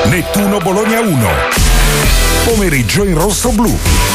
Nettuno Bologna 1. Pomeriggio in rosso-blu.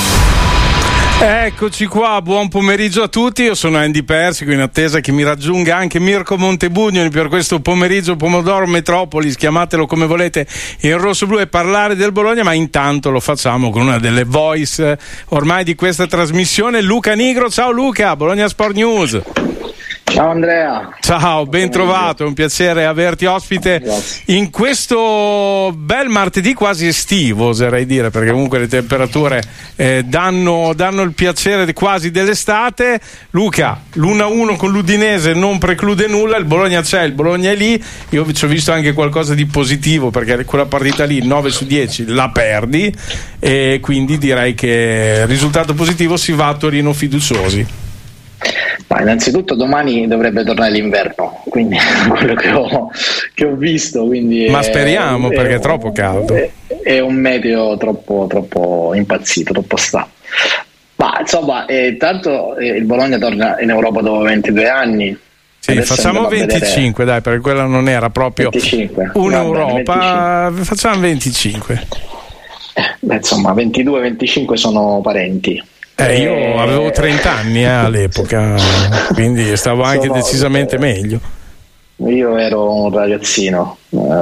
Eccoci qua, buon pomeriggio a tutti. Io sono Andy Persico, in attesa che mi raggiunga anche Mirko Montebugnoli per questo pomeriggio Pomodoro Metropolis, chiamatelo come volete, in rosso-blu, e parlare del Bologna, ma intanto lo facciamo con una delle voice ormai di questa trasmissione, Luca Nigro. Ciao Luca, Bologna Sport News. Ciao Andrea. Ciao, ben trovato, è un piacere averti ospite. Grazie. In questo bel martedì quasi estivo, oserei dire, perché comunque le temperature danno il piacere quasi dell'estate. Luca, l'1-1 con l'Udinese non preclude nulla, il Bologna c'è, il Bologna è lì. Io ci ho visto anche qualcosa di positivo, perché quella partita lì 9 su 10 la perdi, e quindi direi che risultato positivo, si va a Torino fiduciosi. Ma innanzitutto domani dovrebbe tornare l'inverno, quindi quello che ho visto, quindi ma speriamo, perché è troppo caldo, è un meteo troppo impazzito, troppo sta. Ma insomma, tanto il Bologna torna in Europa dopo 22 anni. Sì, facciamo 25, dai, perché quella non era proprio 25. un'Europa, 25. Facciamo 25. Insomma, 22-25 sono parenti. Io avevo 30 anni all'epoca, quindi stavo anche decisamente meglio. Io ero un ragazzino.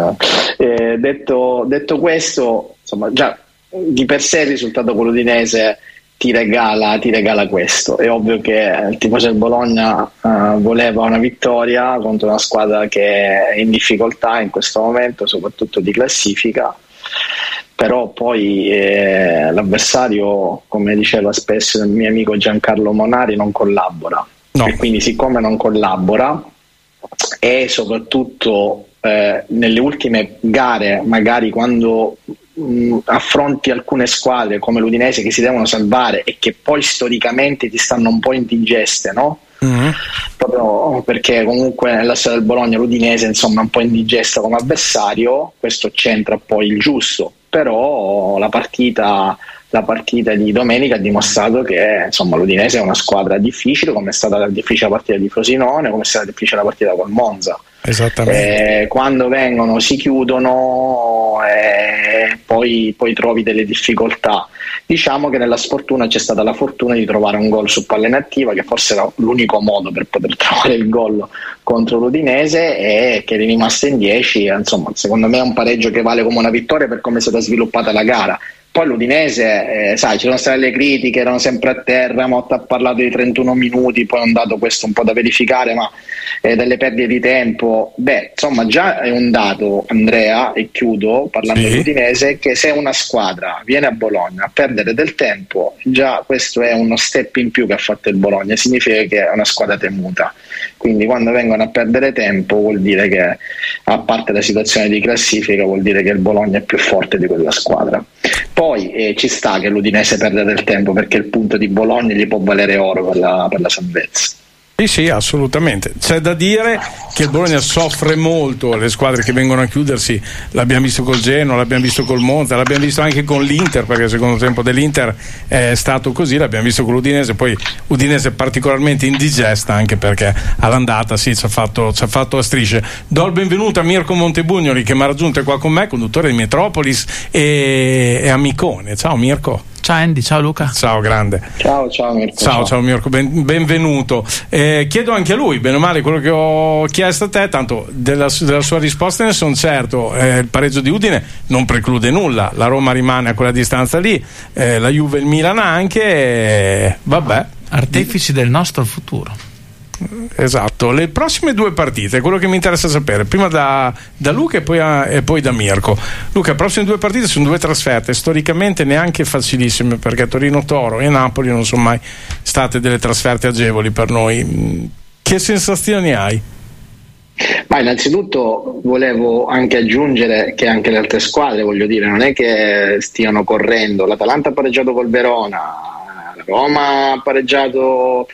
Detto questo, insomma, già di per sé il risultato con l'Udinese ti regala questo. È ovvio che il tifoso del Bologna voleva una vittoria contro una squadra che è in difficoltà in questo momento, soprattutto di classifica. Però poi l'avversario, come diceva spesso il mio amico Giancarlo Monari, non collabora. No. E quindi, siccome non collabora, e soprattutto nelle ultime gare, magari quando affronti alcune squadre come l'Udinese che si devono salvare e che poi storicamente ti stanno un po' indigeste, no? Mm-hmm. Proprio perché comunque nella storia del Bologna l'Udinese insomma è un po' indigesta come avversario, questo c'entra poi il giusto. Però la partita di domenica ha dimostrato che insomma l'Udinese è una squadra difficile, come è stata difficile la partita di Frosinone, come è stata difficile la partita col Monza. Esattamente. Quando vengono si chiudono e poi trovi delle difficoltà. Diciamo che nella sfortuna c'è stata la fortuna di trovare un gol su palla inattiva, che forse era l'unico modo per poter trovare il gol contro l'Udinese, e che è rimasto in 10. Insomma, secondo me è un pareggio che vale come una vittoria per come è stata sviluppata la gara. Poi l'Udinese, sai, ci sono state le critiche, erano sempre a terra, Motta ha parlato di 31 minuti, poi è un dato questo un po' da verificare, ma delle perdite di tempo. Insomma, già è un dato, Andrea, e chiudo parlando dell'Udinese, che se una squadra viene a Bologna a perdere del tempo, già questo è uno step in più che ha fatto il Bologna, significa che è una squadra temuta. Quindi quando vengono a perdere tempo vuol dire che, a parte la situazione di classifica, vuol dire che il Bologna è più forte di quella squadra. Poi ci sta che l'Udinese perde del tempo, perché il punto di Bologna gli può valere oro per la salvezza. Sì, assolutamente. C'è da dire che il Bologna soffre molto le squadre che vengono a chiudersi. L'abbiamo visto col Genoa, l'abbiamo visto col Monza, l'abbiamo visto anche con l'Inter, perché il secondo tempo dell'Inter è stato così, l'abbiamo visto con l'Udinese. Poi Udinese è particolarmente indigesta, anche perché all'andata ci ha fatto a strisce. Do il benvenuto a Mirko Montebugnoli, che mi ha raggiunto qua con me, conduttore di Metropolis e amicone. Ciao Mirko. Ciao Andy, ciao Luca. Ciao grande. Ciao Mirko. Ciao Mirko, benvenuto. Chiedo anche a lui, bene o male, quello che ho chiesto a te, tanto della sua risposta ne sono certo. Il pareggio di Udine non preclude nulla, la Roma rimane a quella distanza lì, la Juve e il Milan anche, vabbè. Artefici del nostro futuro. Esatto, le prossime due partite, quello che mi interessa sapere, prima da Luca e poi da Mirko. Luca, le prossime due partite sono due trasferte storicamente neanche facilissime, perché Torino-Toro e Napoli non sono mai state delle trasferte agevoli per noi. Che sensazioni hai? Ma innanzitutto volevo anche aggiungere che anche le altre squadre, voglio dire, non è che stiano correndo. L'Atalanta ha pareggiato col Verona, la Roma ha pareggiato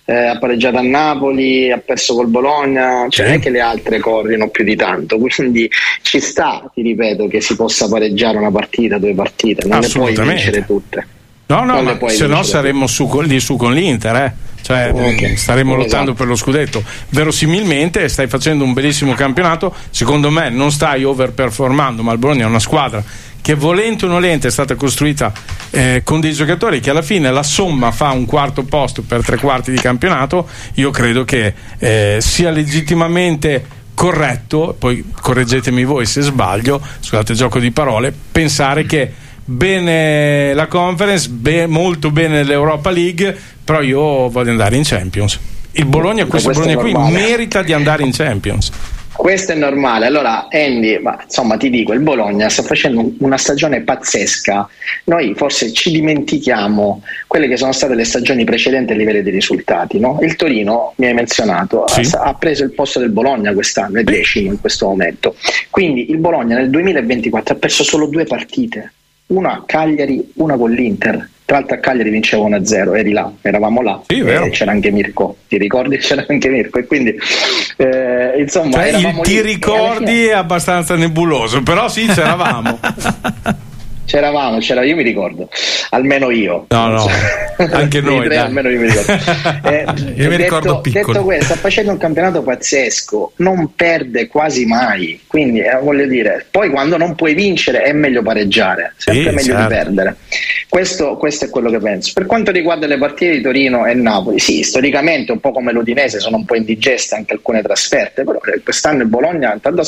a Napoli, ha perso col Bologna, cioè non è che le altre corrono più di tanto, quindi ci sta, ti ripeto, che si possa pareggiare una partita, due partite, non le puoi vincere tutte. No, ma se no saremmo lì su con l'Inter, cioè staremo lottando per lo scudetto. Verosimilmente stai facendo un bellissimo campionato, secondo me non stai overperformando, ma il Bologna è una squadra che volente o nolente è stata costruita con dei giocatori che alla fine la somma fa un quarto posto per 3/4 di campionato. Io credo che sia legittimamente corretto, poi correggetemi voi se sbaglio, scusate gioco di parole, pensare che bene la Conference, molto bene l'Europa League, però io voglio andare in Champions. Il Bologna, questo Bologna qui merita di andare in Champions. Questo è normale. Allora Andy, insomma ti dico, il Bologna sta facendo una stagione pazzesca. Noi forse ci dimentichiamo quelle che sono state le stagioni precedenti a livello di risultati, no? Il Torino, mi hai menzionato, sì, ha preso il posto del Bologna quest'anno, è decimo in questo momento. Quindi il Bologna nel 2024 ha perso solo 2 partite, una a Cagliari, una con l'Inter. Tra l'altro a Cagliari vinceva 1-0, eri là, eravamo là, sì, c'era anche Mirko, ti ricordi? C'era anche Mirko, e quindi insomma, cioè, il ti ricordi è abbastanza nebuloso, però sì, c'eravamo. C'eravamo, io mi ricordo, almeno io. No, anche noi. Almeno io mi ricordo. Io mi ricordo piccolo. Detto questo, sta facendo un campionato pazzesco, non perde quasi mai, quindi voglio dire, poi quando non puoi vincere è meglio pareggiare, sempre meglio di perdere. Questo è quello che penso. Per quanto riguarda le partite di Torino e Napoli, sì, storicamente un po' come l'Udinese sono un po' indigeste anche alcune trasferte, però quest'anno il Bologna intanto ha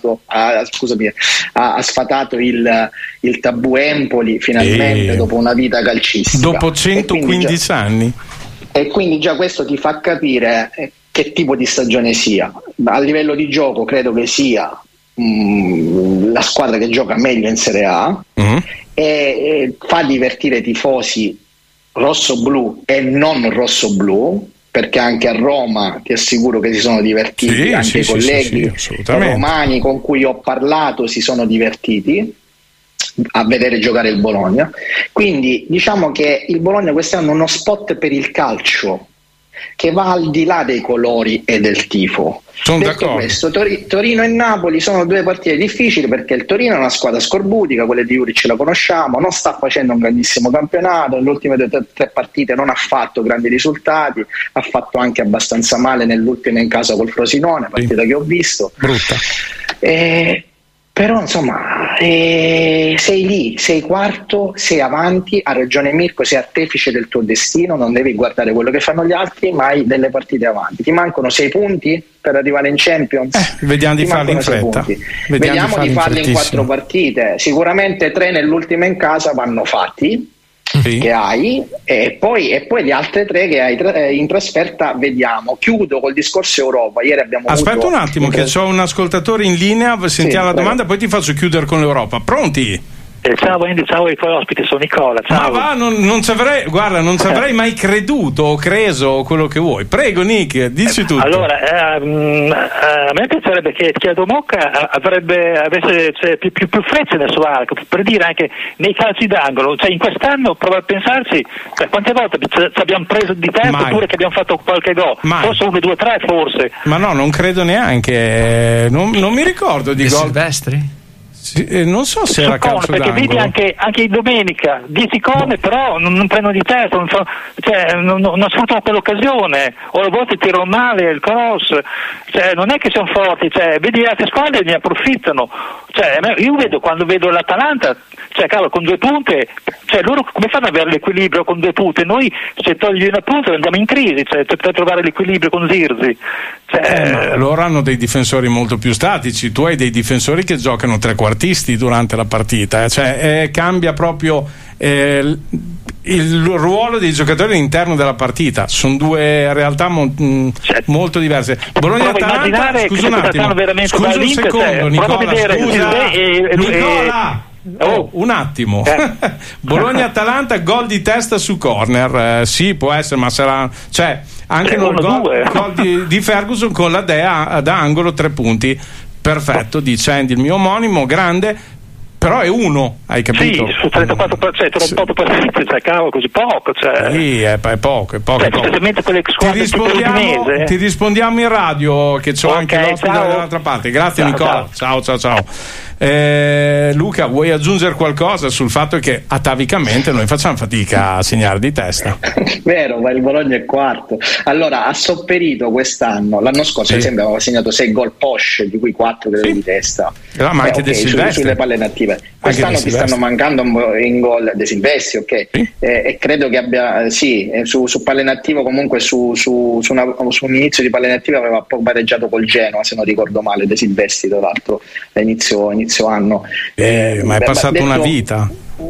sfatato il tabù Empoli finalmente, dopo una vita calcistica, dopo 115 anni, e quindi già questo ti fa capire che tipo di stagione sia. A livello di gioco credo che sia la squadra che gioca meglio in Serie A, e fa divertire i tifosi rosso-blu e non rosso-blu, perché anche a Roma ti assicuro che si sono divertiti, anche i colleghi romani con cui ho parlato si sono divertiti a vedere giocare il Bologna. Quindi diciamo che il Bologna quest'anno è uno spot per il calcio che va al di là dei colori e del tifo. Detto questo, Torino e Napoli sono 2 partite difficili, perché il Torino è una squadra scorbutica, quelle di Juric la conosciamo, non sta facendo un grandissimo campionato, nelle ultime 3 partite non ha fatto grandi risultati, ha fatto anche abbastanza male nell'ultima in casa col Frosinone, partita che ho visto brutta. Però insomma sei lì, sei quarto, sei avanti, ha ragione Mirko, sei artefice del tuo destino, non devi guardare quello che fanno gli altri, ma hai delle partite avanti. Ti mancano 6 punti per arrivare in Champions? Vediamo di farli in fretta. Vediamo di farli in 4 partite. Sicuramente 3 nell'ultima in casa vanno fatti, che hai, e poi le altre 3 che hai in trasferta vediamo. Chiudo col discorso Europa. Ieri abbiamo aspetta un attimo che c'ho un ascoltatore in linea, sentiamo la domanda, poi ti faccio chiudere con l'Europa. Pronti? Ciao Andy, ciao ai tuoi ospiti, sono Nicola. Ciao. Ma va, non ci avrei mai creduto o creso quello che vuoi. Prego Nick, dici tutto. Allora, a me piacerebbe che Chiedo Mocca avesse più frecce nel suo arco, per dire anche nei calci d'angolo. Cioè in quest'anno, prova a pensarci, quante volte ci abbiamo preso di testa, oppure che abbiamo fatto qualche gol, forse 1, 2, 3 forse. Ma no, non credo neanche, non mi ricordo di gol. Silvestri? Non so se era calcio perché d'angolo. Vedi anche domenica 10 corner, però non prendono di testa, non sfruttano quell'occasione, o a volte tirano male il cross, non è che sono forti, vedi le altre squadre ne approfittano. Io vedo, quando vedo l'Atalanta, con 2 punte, loro come fanno ad avere l'equilibrio con 2 punte? Noi se togli una punta andiamo in crisi, per trovare l'equilibrio con Zirzi. Loro hanno dei difensori molto più statici, tu hai dei difensori che giocano trequartisti durante la partita, cambia proprio il ruolo dei giocatori all'interno della partita, sono 2 realtà molto diverse. Bologna-Atalanta, scusa un attimo, scusa un secondo Nicola, Nicola! Un attimo. Bologna-Atalanta, gol di testa su corner, sì, può essere, ma sarà, anche il gol di Ferguson con la Dea da angolo, 3 punti, perfetto, dice Andy, il mio omonimo, grande, però è 1, hai capito? Sì, su 34%, 38 partite, cavolo, così poco, Sì, è poco. Ti rispondiamo in radio, che c'ho anche l'ospite dall'altra parte. Grazie Nicola, ciao. Luca, vuoi aggiungere qualcosa sul fatto che atavicamente noi facciamo fatica a segnare di testa? Vero, ma il Bologna è quarto. Allora, ha sopperito quest'anno. L'anno scorso, ad esempio, aveva segnato 6 gol Porsche, di cui 4 di testa. Ma anche De Silvestri. Sulle palle native. Quest'anno ti stanno mancando in gol De Silvestri, ok? Sì. E credo che abbia, su palle native, comunque su un inizio di palle native aveva pareggiato col Genoa, se non ricordo male, De Silvestri, tra l'altro, a inizio anno. Ma è passata una vita.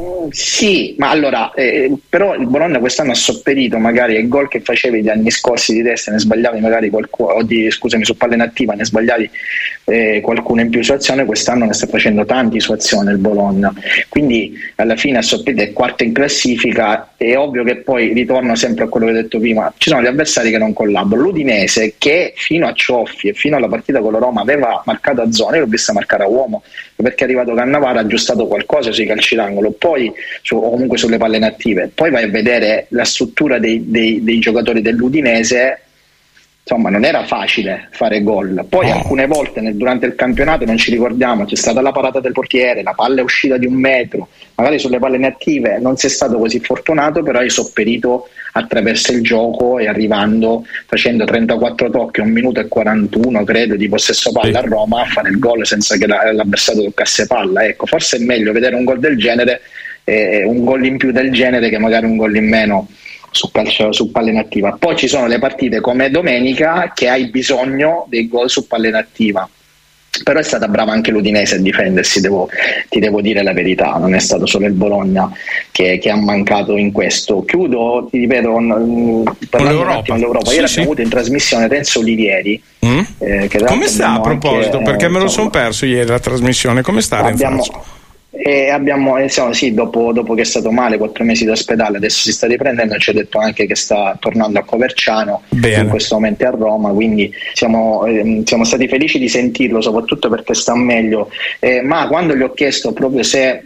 Sì, ma allora però il Bologna quest'anno ha sopperito magari ai gol che facevi gli anni scorsi di testa, ne sbagliavi magari qualcuno, su palle nativa ne sbagliavi qualcuno in più su azione. Quest'anno ne sta facendo tanti su azione il Bologna, quindi alla fine ha sopperito, è quarto in classifica. È ovvio che poi ritorno sempre a quello che ho detto prima, ci sono gli avversari che non collaborano. L'Udinese, che fino a Cioffi e fino alla partita con la Roma aveva marcato a zona, io l'ho vista marcare a uomo perché è arrivato Cannavaro, ha aggiustato qualcosa sui calci d'angolo, poi o comunque sulle palle native. Poi vai a vedere la struttura dei giocatori dell'Udinese, insomma non era facile fare gol. Poi alcune volte durante il campionato, non ci ricordiamo, c'è stata la parata del portiere, la palla è uscita di 1 metro, magari sulle palle native non sei stato così fortunato, però hai sopperito attraverso il gioco e facendo 34 tocchi, 1 minuto e 41 credo di possesso palla a Roma, a fare il gol senza che l'avversario toccasse palla. Ecco, forse è meglio vedere un gol del genere, un gol in più del genere, che magari un gol in meno su palle nativa. Poi ci sono le partite come domenica che hai bisogno dei gol su palle nativa, però è stata brava anche l'Udinese a difendersi, ti devo dire la verità, non è stato solo il Bologna che ha mancato in questo. Chiudo, ti ripeto, parlando un attimo dell'Europa. Ieri abbiamo avuto in trasmissione Renzo Olivieri, che come sta a proposito, perché me lo sono perso ieri la trasmissione, come sta Renzo? Dopo che è stato male 4 mesi d'ospedale, adesso si sta riprendendo, ci ha detto anche che sta tornando a Coverciano. Bene. In questo momento è a Roma, quindi siamo stati felici di sentirlo, soprattutto perché sta meglio, ma quando gli ho chiesto proprio se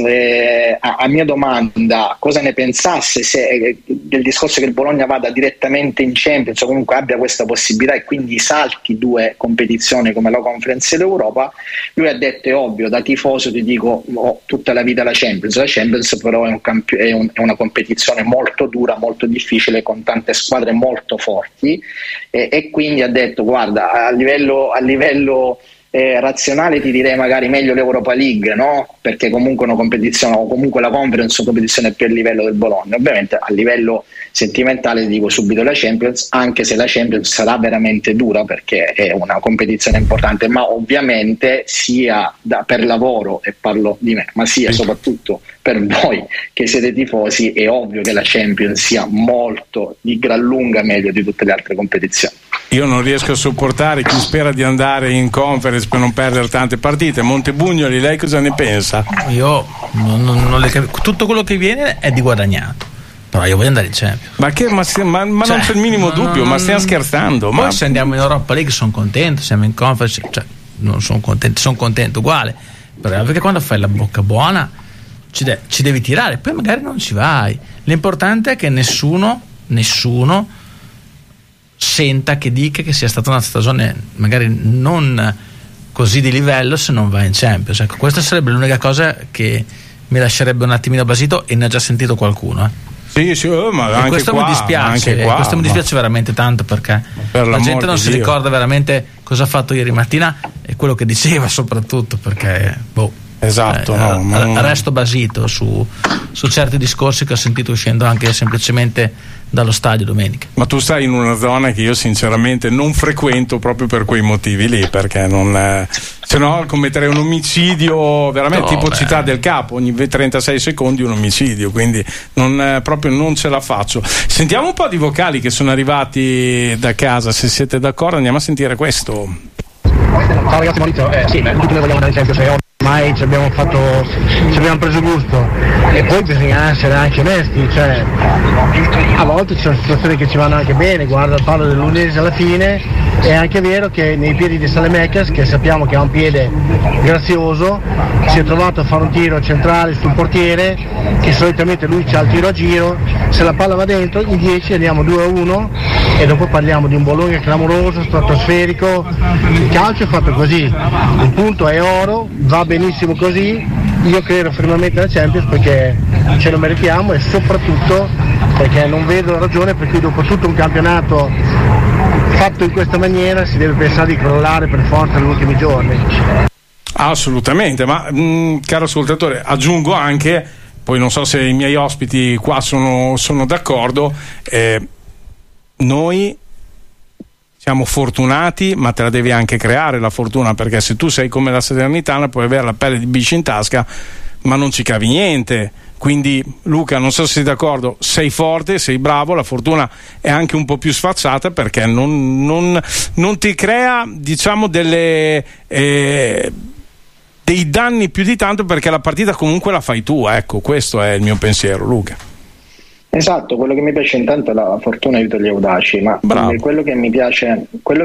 a mia domanda cosa ne pensasse, del discorso che il Bologna vada direttamente in Champions o comunque abbia questa possibilità e quindi salti 2 competizioni come la Conference e l'Europa, lui ha detto: è ovvio, da tifoso ti dico tutta la vita la Champions però è una competizione molto dura, molto difficile, con tante squadre molto forti, e quindi ha detto: guarda, a livello razionale ti direi magari meglio l'Europa League, no? Perché comunque una competizione, o comunque la Conference, una competizione più a livello del Bologna. Ovviamente a livello sentimentale dico subito la Champions, anche se la Champions sarà veramente dura perché è una competizione importante, ma ovviamente sia per lavoro, e parlo di me, ma sia soprattutto per voi che siete tifosi, è ovvio che la Champions sia molto, di gran lunga meglio di tutte le altre competizioni. Io non riesco a sopportare chi spera di andare in Conference per non perdere tante partite. Montebugnoli, lei cosa ne pensa? Io non le capisco. Tutto quello che viene è di guadagnato, però io voglio andare in Champions. Ma non c'è il minimo dubbio, ma stiamo scherzando. Poi se andiamo in Europa League sono contento, siamo in Conference, non sono contento uguale, però perché quando fai la bocca buona ci devi tirare, poi magari non ci vai. L'importante è che nessuno senta che dica che sia stata una stagione magari non così di livello se non va in Champions. Ecco, questa sarebbe l'unica cosa che mi lascerebbe un attimino basito, e ne ha già sentito qualcuno. Sì, ma anche questo qua, mi dispiace, questo mi dispiace veramente tanto, perché la gente non si ricorda veramente cosa ha fatto ieri mattina e quello che diceva, soprattutto perché esatto, resto basito su certi discorsi che ho sentito uscendo anche semplicemente dallo stadio domenica. Ma tu stai in una zona che io sinceramente non frequento proprio per quei motivi lì, perché se no commetterei un omicidio veramente tipo Città del Capo, ogni 36 secondi un omicidio, quindi proprio non ce la faccio. Sentiamo un po' di vocali che sono arrivati da casa, se siete d'accordo andiamo a sentire questo. Ciao ragazzi, Maurizio, tutti noi vogliamo andare in Champions, ormai ci abbiamo preso gusto, e poi bisogna essere anche onesti, cioè a volte ci sono situazioni che ci vanno anche bene, guarda il palo dell'Udinese alla fine. È anche vero che nei piedi di Saelemaekers, che sappiamo che ha un piede grazioso, si è trovato a fare un tiro centrale sul portiere, che solitamente lui c'ha il tiro a giro, se la palla va dentro in 10 andiamo 2-1 e dopo parliamo di un Bologna clamoroso, stratosferico. Il calcio è fatto così, il punto è oro, va benissimo così, io credo fermamente nella Champions perché ce lo meritiamo e soprattutto perché non vedo ragione per cui dopo tutto un campionato fatto in questa maniera si deve pensare di crollare per forza negli ultimi giorni. Assolutamente, ma caro ascoltatore, aggiungo anche, poi non so se i miei ospiti qua sono d'accordo, noi siamo fortunati, ma te la devi anche creare la fortuna, perché se tu sei come la Salernitana puoi avere la pelle di bici in tasca ma non ci cavi niente. Quindi Luca, non so se sei d'accordo, sei forte, sei bravo, la fortuna è anche un po' più sfacciata perché non ti crea, diciamo, dei danni più di tanto, perché la partita comunque la fai tu, ecco, questo è il mio pensiero, Luca. Esatto, quello che mi piace intanto è la fortuna aiuta gli audaci, ma quello che mi piace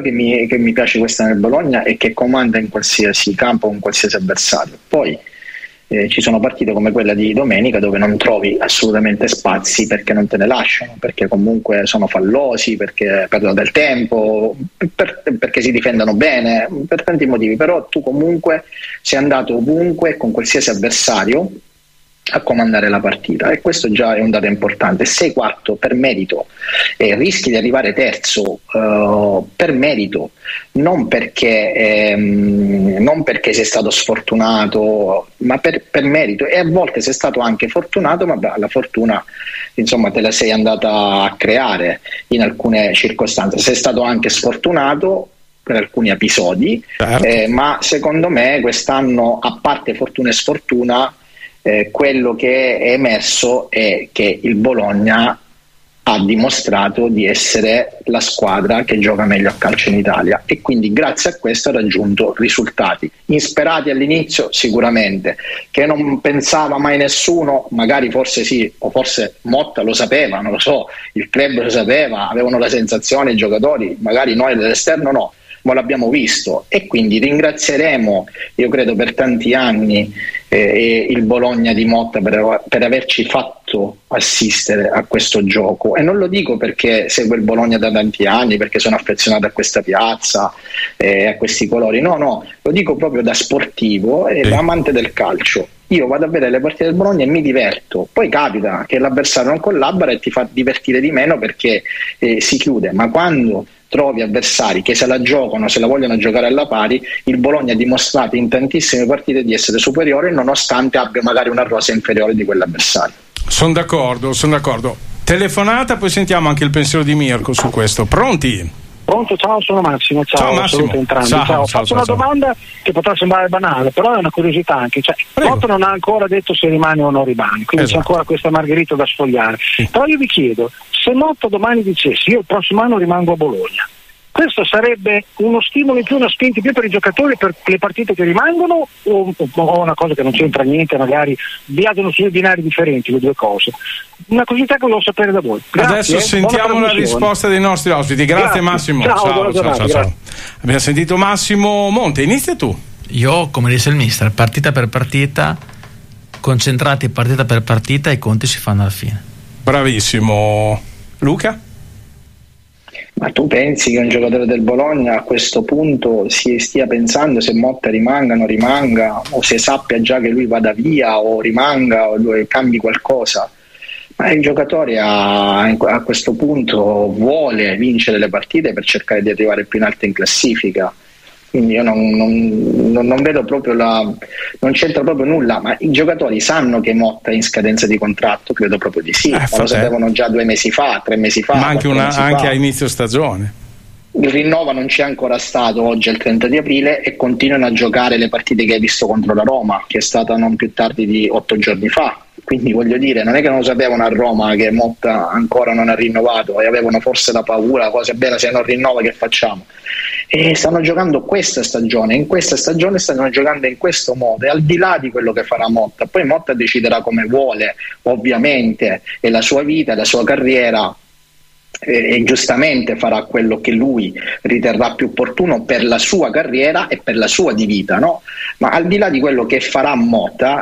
questa nel Bologna è che comanda in qualsiasi campo con qualsiasi avversario. Poi ci sono partite come quella di domenica dove non trovi assolutamente spazi perché non te ne lasciano, perché comunque sono fallosi, perché perdono del tempo, perché si difendono bene, per tanti motivi, però tu comunque sei andato ovunque con qualsiasi avversario a comandare la partita, e questo già è un dato importante. Sei quarto per merito e rischi di arrivare terzo per merito, non perché sei stato sfortunato, ma per merito, e a volte sei stato anche fortunato, ma la fortuna insomma te la sei andata a creare in alcune circostanze. Sei stato anche sfortunato per alcuni episodi, ma secondo me quest'anno, a parte fortuna e sfortuna, quello che è emerso è che il Bologna ha dimostrato di essere la squadra che gioca meglio a calcio in Italia, e quindi grazie a questo ha raggiunto risultati insperati all'inizio, sicuramente, che non pensava mai nessuno, magari forse sì, o forse Motta lo sapeva, non lo so, il club lo sapeva, avevano la sensazione i giocatori, magari noi dall'esterno no, ma l'abbiamo visto, e quindi ringrazieremo, io credo, per tanti anni il Bologna di Motta per averci fatto assistere a questo gioco. E non lo dico perché seguo il Bologna da tanti anni, perché sono affezionato a questa piazza, a questi colori, no, lo dico proprio da sportivo e da amante del calcio. Io vado a vedere le partite del Bologna e mi diverto, poi capita che l'avversario non collabora e ti fa divertire di meno perché si chiude, ma quando trovi avversari che se la giocano, se la vogliono giocare alla pari, il Bologna ha dimostrato in tantissime partite di essere superiore, nonostante abbia magari una rosa inferiore di quell'avversario. Sono d'accordo. Telefonata, poi sentiamo anche il pensiero di Mirko su questo. Pronti? Pronto, ciao, sono Massimo. Ciao Massimo. Ciao. Faccio una domanda che potrà sembrare banale, però è una curiosità anche. Motta non ha ancora detto se rimane o non rimane, quindi c'è ancora questa margherita da sfogliare. Però io vi chiedo, se Motta domani dicesse io il prossimo anno rimango a Bologna, questo sarebbe uno stimolo in più, una spinta in più per i giocatori per le partite che rimangono, o una cosa che non c'entra niente, magari viaggiano su binari differenti le due cose? Una curiosità che volevo sapere da voi. Grazie, adesso sentiamo la risposta dei nostri ospiti. Grazie Massimo. Ciao. Abbiamo sentito Massimo Monte, inizia tu. Io, come dice il mister, partita per partita, concentrati partita per partita, i conti si fanno alla fine. Bravissimo. Luca? Ma tu pensi che un giocatore del Bologna a questo punto si stia pensando se Motta rimanga o non rimanga, o se sappia già che lui vada via o rimanga o lui cambi qualcosa? Ma il giocatore a questo punto vuole vincere le partite per cercare di arrivare più in alto in classifica. Quindi io non vedo proprio non c'entra proprio nulla, ma i giocatori sanno che Motta è in scadenza di contratto? Credo proprio di sì, ma lo sapevano già 2 mesi fa, 3 mesi fa. Ma anche a inizio stagione. Il rinnovo non c'è ancora stato, oggi è il 30 di aprile e continuano a giocare le partite che hai visto contro la Roma, che è stata non più tardi di 8 giorni fa. Quindi voglio dire, non è che non lo sapevano a Roma che Motta ancora non ha rinnovato e avevano forse la paura, cosa bella, se non rinnova che facciamo? E stanno giocando questa stagione, in questa stagione stanno giocando in questo modo, e al di là di quello che farà Motta, poi Motta deciderà come vuole, ovviamente, è la sua vita, è la sua carriera, e giustamente farà quello che lui riterrà più opportuno per la sua carriera e per la sua di vita, no? Ma al di là di quello che farà Motta,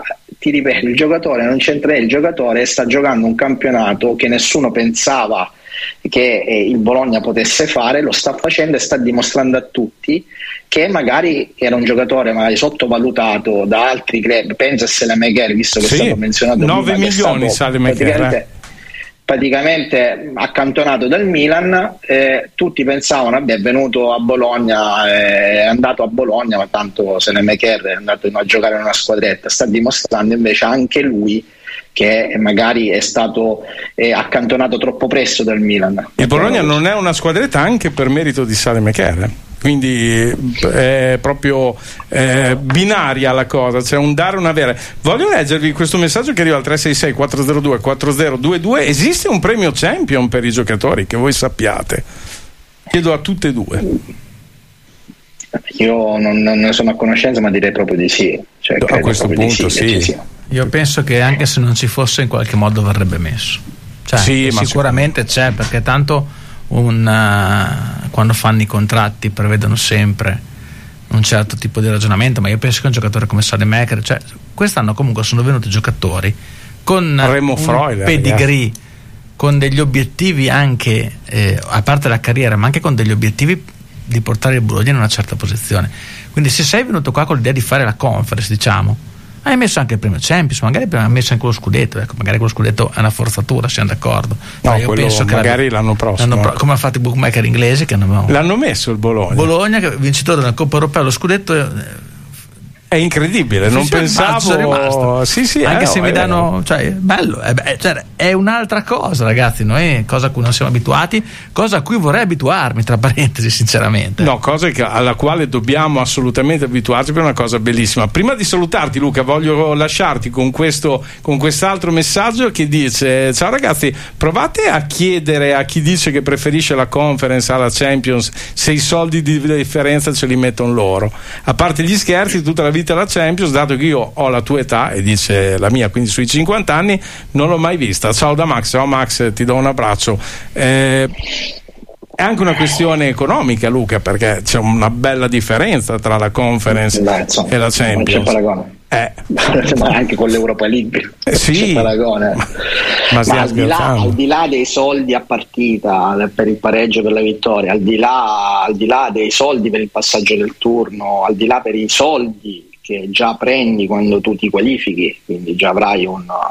ti ripeto, il giocatore non c'entra, il giocatore sta giocando un campionato che nessuno pensava che il Bologna potesse fare, lo sta facendo e sta dimostrando a tutti che magari era un giocatore magari sottovalutato da altri club. Pensa a Salemaker, visto che è stato menzionato 9 prima, milioni Salemaker, praticamente accantonato dal Milan, tutti pensavano è venuto a Bologna, è andato a Bologna, ma tanto Salemaker è andato a giocare in una squadretta. Sta dimostrando invece anche lui che magari è stato accantonato troppo presto dal Milan. Il Bologna non è una squadretta anche per merito di Salemaker, quindi è proprio binaria la cosa, c'è un dare e un avere. Voglio leggervi questo messaggio che arriva al 366 402 4022. Esiste un premio Champion per i giocatori, che voi sappiate? Chiedo a tutte e due. Io non ne sono a conoscenza, ma direi proprio di sì. Cioè, a questo punto sì. Io penso che anche se non ci fosse, in qualche modo verrebbe messo. Cioè, sì, ma sicuramente c'è, perché tanto quando fanno i contratti prevedono sempre un certo tipo di ragionamento, ma io penso che un giocatore come Salemaker, cioè quest'anno comunque sono venuti giocatori con Remo Freuler, pedigree, con degli obiettivi anche, a parte la carriera, ma anche con degli obiettivi di portare il Bologna in una certa posizione. Quindi se sei venuto qua con l'idea di fare la conference, diciamo, hai messo anche il premio Champions, magari hai messo anche lo scudetto, ecco, magari quello scudetto è una forzatura, siamo d'accordo. No, io penso che magari l'anno prossimo, come hanno fatto i bookmaker inglesi, che l'hanno messo il Bologna che vincitore della Coppa Europea, lo scudetto è incredibile, non pensavo. Sì, anche se mi danno, cioè, bello, è un'altra cosa, ragazzi. Noi, cosa a cui non siamo abituati, cosa a cui vorrei abituarmi, tra parentesi, sinceramente. No, cosa alla quale dobbiamo assolutamente abituarci, per una cosa bellissima. Prima di salutarti, Luca, voglio lasciarti con quest'altro messaggio che dice: ciao ragazzi, provate a chiedere a chi dice che preferisce la Conference alla Champions se i soldi di differenza ce li mettono loro. A parte gli scherzi, tutta la vita la Champions, dato che io ho la tua età e dice la mia, quindi sui 50 anni, non l'ho mai vista. Ciao da Max. Ciao Max, ti do un abbraccio. È anche una questione economica, Luca, perché c'è una bella differenza tra la Conference e la Champions. Non c'è paragone. Ma anche con l'Europa League sì, c'è paragone. Ma al di là dei soldi a partita per il pareggio, per la vittoria, al di là dei soldi per il passaggio del turno, al di là per i soldi che già prendi quando tu ti qualifichi, quindi già avrai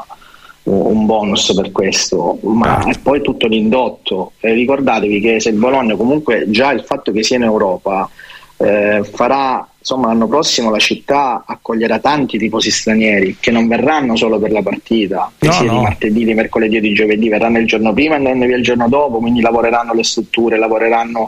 un bonus per questo, ma è poi tutto l'indotto. Ricordatevi che se il Bologna, comunque già il fatto che sia in Europa farà, insomma, l'anno prossimo la città accoglierà tanti tifosi stranieri che non verranno solo per la partita, di martedì, di mercoledì o di giovedì, verranno il giorno prima e andranno via il giorno dopo, quindi lavoreranno le strutture, lavoreranno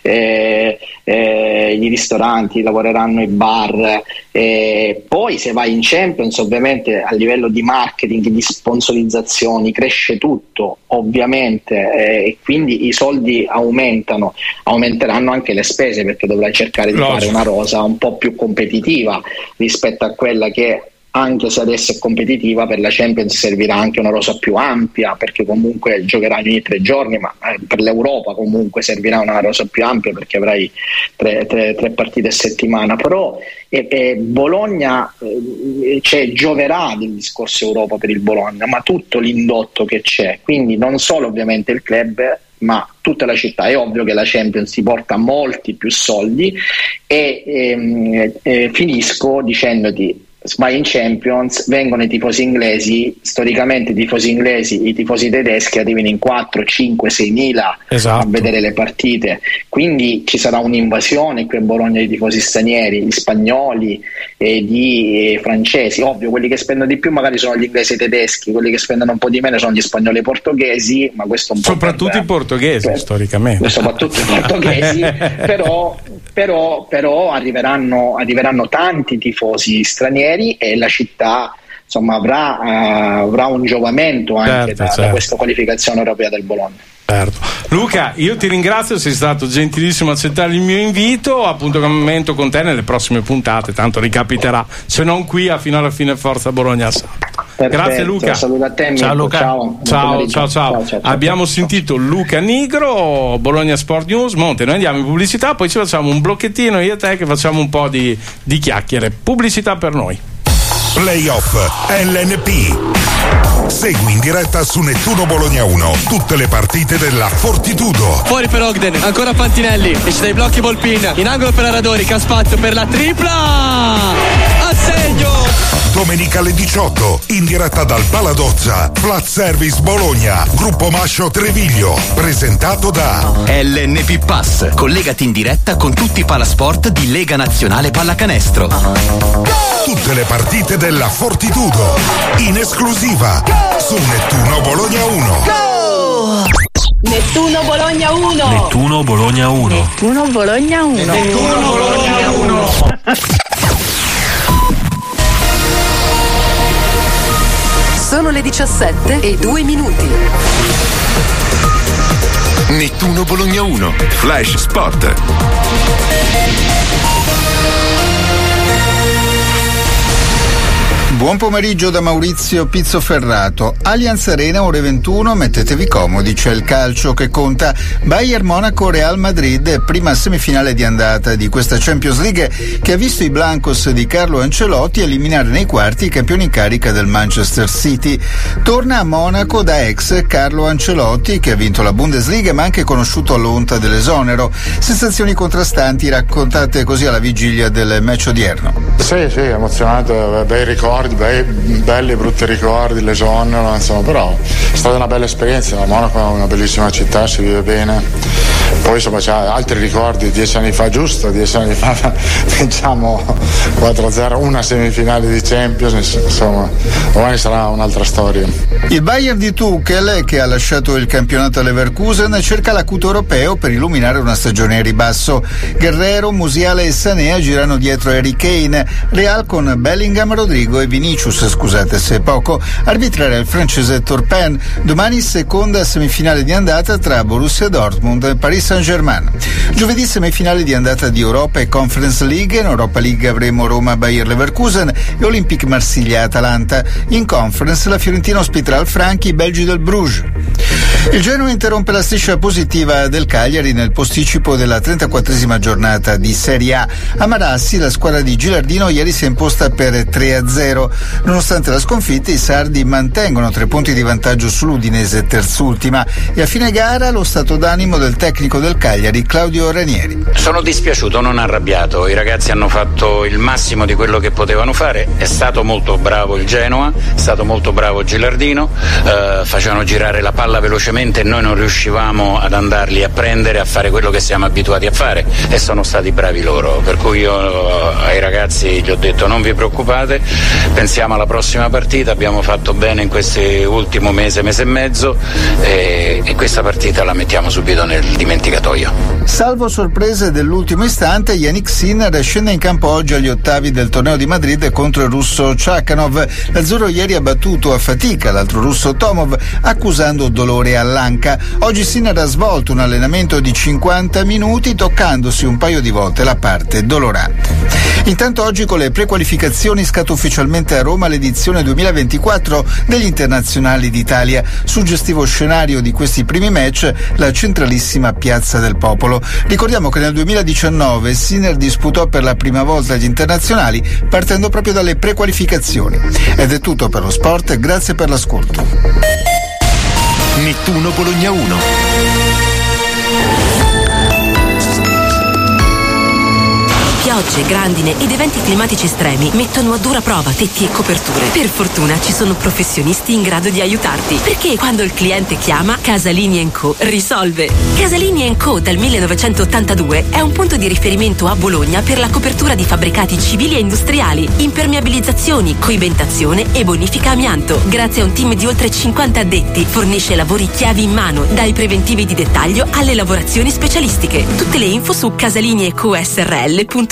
i ristoranti, lavoreranno i bar, poi se vai in Champions ovviamente a livello di marketing, di sponsorizzazioni cresce tutto ovviamente, e quindi i soldi aumenteranno anche le spese, perché dovrai cercare di fare una rosa un po' più competitiva rispetto a quella che, anche se adesso è competitiva, per la Champions servirà anche una rosa più ampia, perché comunque giocheranno ogni 3 giorni, ma per l'Europa comunque servirà una rosa più ampia, perché avrai tre partite a settimana. Però Bologna, gioverà del discorso Europa per il Bologna, ma tutto l'indotto che c'è, quindi non solo ovviamente il club, ma tutta la città. È ovvio che la Champions ti porta molti più soldi, e finisco dicendoti: vai in Champions, vengono i tifosi inglesi, storicamente i tifosi tedeschi arrivano in 4, 5, 6 mila a vedere le partite, quindi ci sarà un'invasione qui a Bologna di tifosi stranieri, di spagnoli e di francesi. Ovvio, quelli che spendono di più magari sono gli inglesi e i tedeschi, quelli che spendono un po' di meno sono gli spagnoli e i portoghesi, ma questo un po' soprattutto i portoghesi, storicamente soprattutto i portoghesi però arriveranno tanti tifosi stranieri, e la città, insomma, avrà un giovamento anche da questa qualificazione europea del Bologna. Certo. Luca, io ti ringrazio, sei stato gentilissimo a accettare il mio invito. Appuntamento con te nelle prossime puntate, tanto ricapiterà, se non qui a fino alla fine Forza Bologna Salto. Grazie Luca. Saluto a te, ciao Luca. Ciao. Abbiamo sentito Luca Nigro, Bologna Sport News. Monte, noi andiamo in pubblicità, poi ci facciamo un blocchettino io e te, che facciamo un po' di chiacchiere. Pubblicità per noi. Playoff LNP. Segui in diretta su Nettuno Bologna 1 tutte le partite della Fortitudo. Fuori per Ogden, ancora Fantinelli, esce dai blocchi Volpin, in angolo per Aradori, Caspazio per la tripla! A segno! Domenica alle 18, in diretta dal Paladozza, Flat Service Bologna, Gruppo Mascio Treviglio, presentato da LNP Pass. Collegati in diretta con tutti i palasport di Lega Nazionale Pallacanestro. Tutte le partite della Fortitudo, in esclusiva, su Nettuno Bologna 1. Nettuno Bologna 1. Nettuno Bologna 1. Nettuno Bologna 1. Nettuno Bologna 1. Sono le 17:02. Nettuno Bologna 1. Flash Spot. Buon pomeriggio da Maurizio Pizzoferrato. Allianz Arena, ore 21, mettetevi comodi, c'è il calcio che conta. Bayern Monaco, Real Madrid, prima semifinale di andata di questa Champions League che ha visto i Blancos di Carlo Ancelotti eliminare nei quarti i campioni in carica del Manchester City. Torna a Monaco da ex Carlo Ancelotti, che ha vinto la Bundesliga ma anche conosciuto all'onta dell'esonero. Sensazioni contrastanti raccontate così alla vigilia del match odierno. Sì, emozionante, bei ricordi, belli e brutti ricordi, l'esonero, insomma, però è stata una bella esperienza. Monaco è una bellissima città, si vive bene. Poi insomma c'è altri ricordi, 10 anni fa vinciamo 4-0 una semifinale di Champions, insomma domani sarà un'altra storia. Il Bayern di Tuchel, che ha lasciato il campionato a Leverkusen, cerca l'acuto europeo per illuminare una stagione a ribasso. Guerrero, Musiala e Sané girano dietro Harry Kane. Real con Bellingham, Rodrigo e Vinicius, scusate se è poco. Arbitrare il francese Turpin. Domani seconda semifinale di andata tra Borussia Dortmund e Paris Saint-Germain. Giovedì semifinale di andata di Europa e Conference League. In Europa League avremo Roma Bayer Leverkusen e Olympique Marsiglia Atalanta. In Conference la Fiorentina ospiterà il Franchi, i belgi del Bruges. Il Genoa interrompe la striscia positiva del Cagliari nel posticipo della 34esima giornata di Serie A. A Marassi la squadra di Gilardino ieri si è imposta per 3-0. Nonostante la sconfitta, i sardi mantengono 3 punti di vantaggio sull'Udinese, terzultima, e a fine gara lo stato d'animo del tecnico del Cagliari, Claudio Ranieri. Sono dispiaciuto, non arrabbiato. I ragazzi hanno fatto il massimo di quello che potevano fare. È stato molto bravo il Genoa, è stato molto bravo Gilardino, facevano girare la palla velocemente e noi non riuscivamo ad andarli a prendere, a fare quello che siamo abituati a fare, e sono stati bravi loro. Per cui io ai ragazzi gli ho detto: non vi preoccupate, pensiamo alla prossima partita, abbiamo fatto bene in questo ultimo mese e mezzo, e questa partita la mettiamo subito nel dimenticatoio. Salvo sorprese dell'ultimo istante, Yannick Sinner scende in campo oggi agli ottavi del torneo di Madrid contro il russo Chakhanov. L'azzurro ieri ha battuto a fatica l'altro russo Tomov, accusando dolore all'anca. Oggi Sinner ha svolto un allenamento di 50 minuti, toccandosi un paio di volte la parte dolorante. Intanto oggi con le prequalificazioni scatta ufficialmente a Roma l'edizione 2024 degli Internazionali d'Italia. Suggestivo scenario di questi primi match, la centralissima Piazza del Popolo. Ricordiamo che nel 2019 Sinner disputò per la prima volta gli internazionali partendo proprio dalle prequalificazioni. Ed è tutto per lo sport, grazie per l'ascolto. Nettuno Bologna 1. Piogge, grandine ed eventi climatici estremi mettono a dura prova tetti e coperture. Per fortuna ci sono professionisti in grado di aiutarti, perché quando il cliente chiama, Casalini & Co risolve. Casalini & Co dal 1982 è un punto di riferimento a Bologna per la copertura di fabbricati civili e industriali, impermeabilizzazioni, coibentazione e bonifica amianto. Grazie a un team di oltre 50 addetti, fornisce lavori chiavi in mano, dai preventivi di dettaglio alle lavorazioni specialistiche. Tutte le info su casaliniecosrl.it.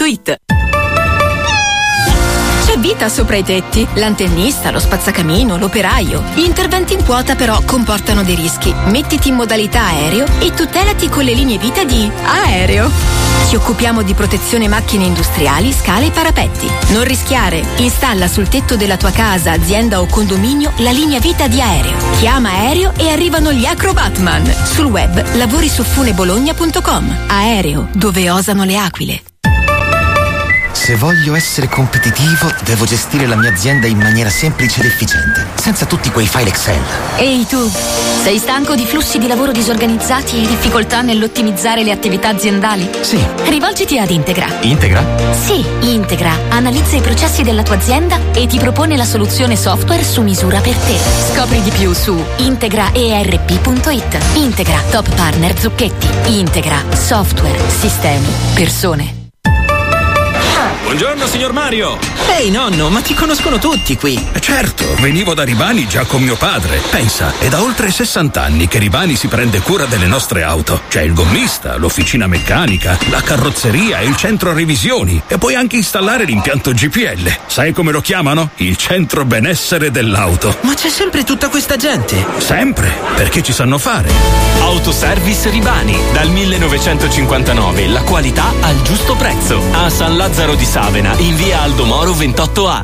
C'è vita sopra i tetti, l'antennista, lo spazzacamino, l'operaio. Gli interventi in quota però comportano dei rischi. Mettiti in modalità aereo e tutelati con le linee vita di Aereo. Ci occupiamo di protezione macchine industriali, scale e parapetti. Non rischiare, installa sul tetto della tua casa, azienda o condominio la linea vita di Aereo. Chiama Aereo e arrivano gli Acrobatman. Sul web lavori su funebologna.com. Aereo, dove osano le aquile. Se voglio essere competitivo, devo gestire la mia azienda in maniera semplice ed efficiente, senza tutti quei file Excel. Ehi tu, sei stanco di flussi di lavoro disorganizzati e difficoltà nell'ottimizzare le attività aziendali? Sì. Rivolgiti ad Integra. Integra? Sì, Integra analizza i processi della tua azienda e ti propone la soluzione software su misura per te. Scopri di più su integraerp.it. Integra, top partner Zucchetti. Integra, software, sistemi, persone. Buongiorno signor Mario. Ehi nonno, ma ti conoscono tutti qui. Certo, venivo da Ribani già con mio padre. Pensa, è da oltre 60 anni che Ribani si prende cura delle nostre auto. C'è il gommista, l'officina meccanica, la carrozzeria e il centro revisioni. E puoi anche installare l'impianto GPL. Sai come lo chiamano? Il centro benessere dell'auto. Ma c'è sempre tutta questa gente. Sempre, perché ci sanno fare. Autoservice Ribani, dal 1959, la qualità al giusto prezzo. A San Lazzaro di Savena, in via Aldo Moro 28A.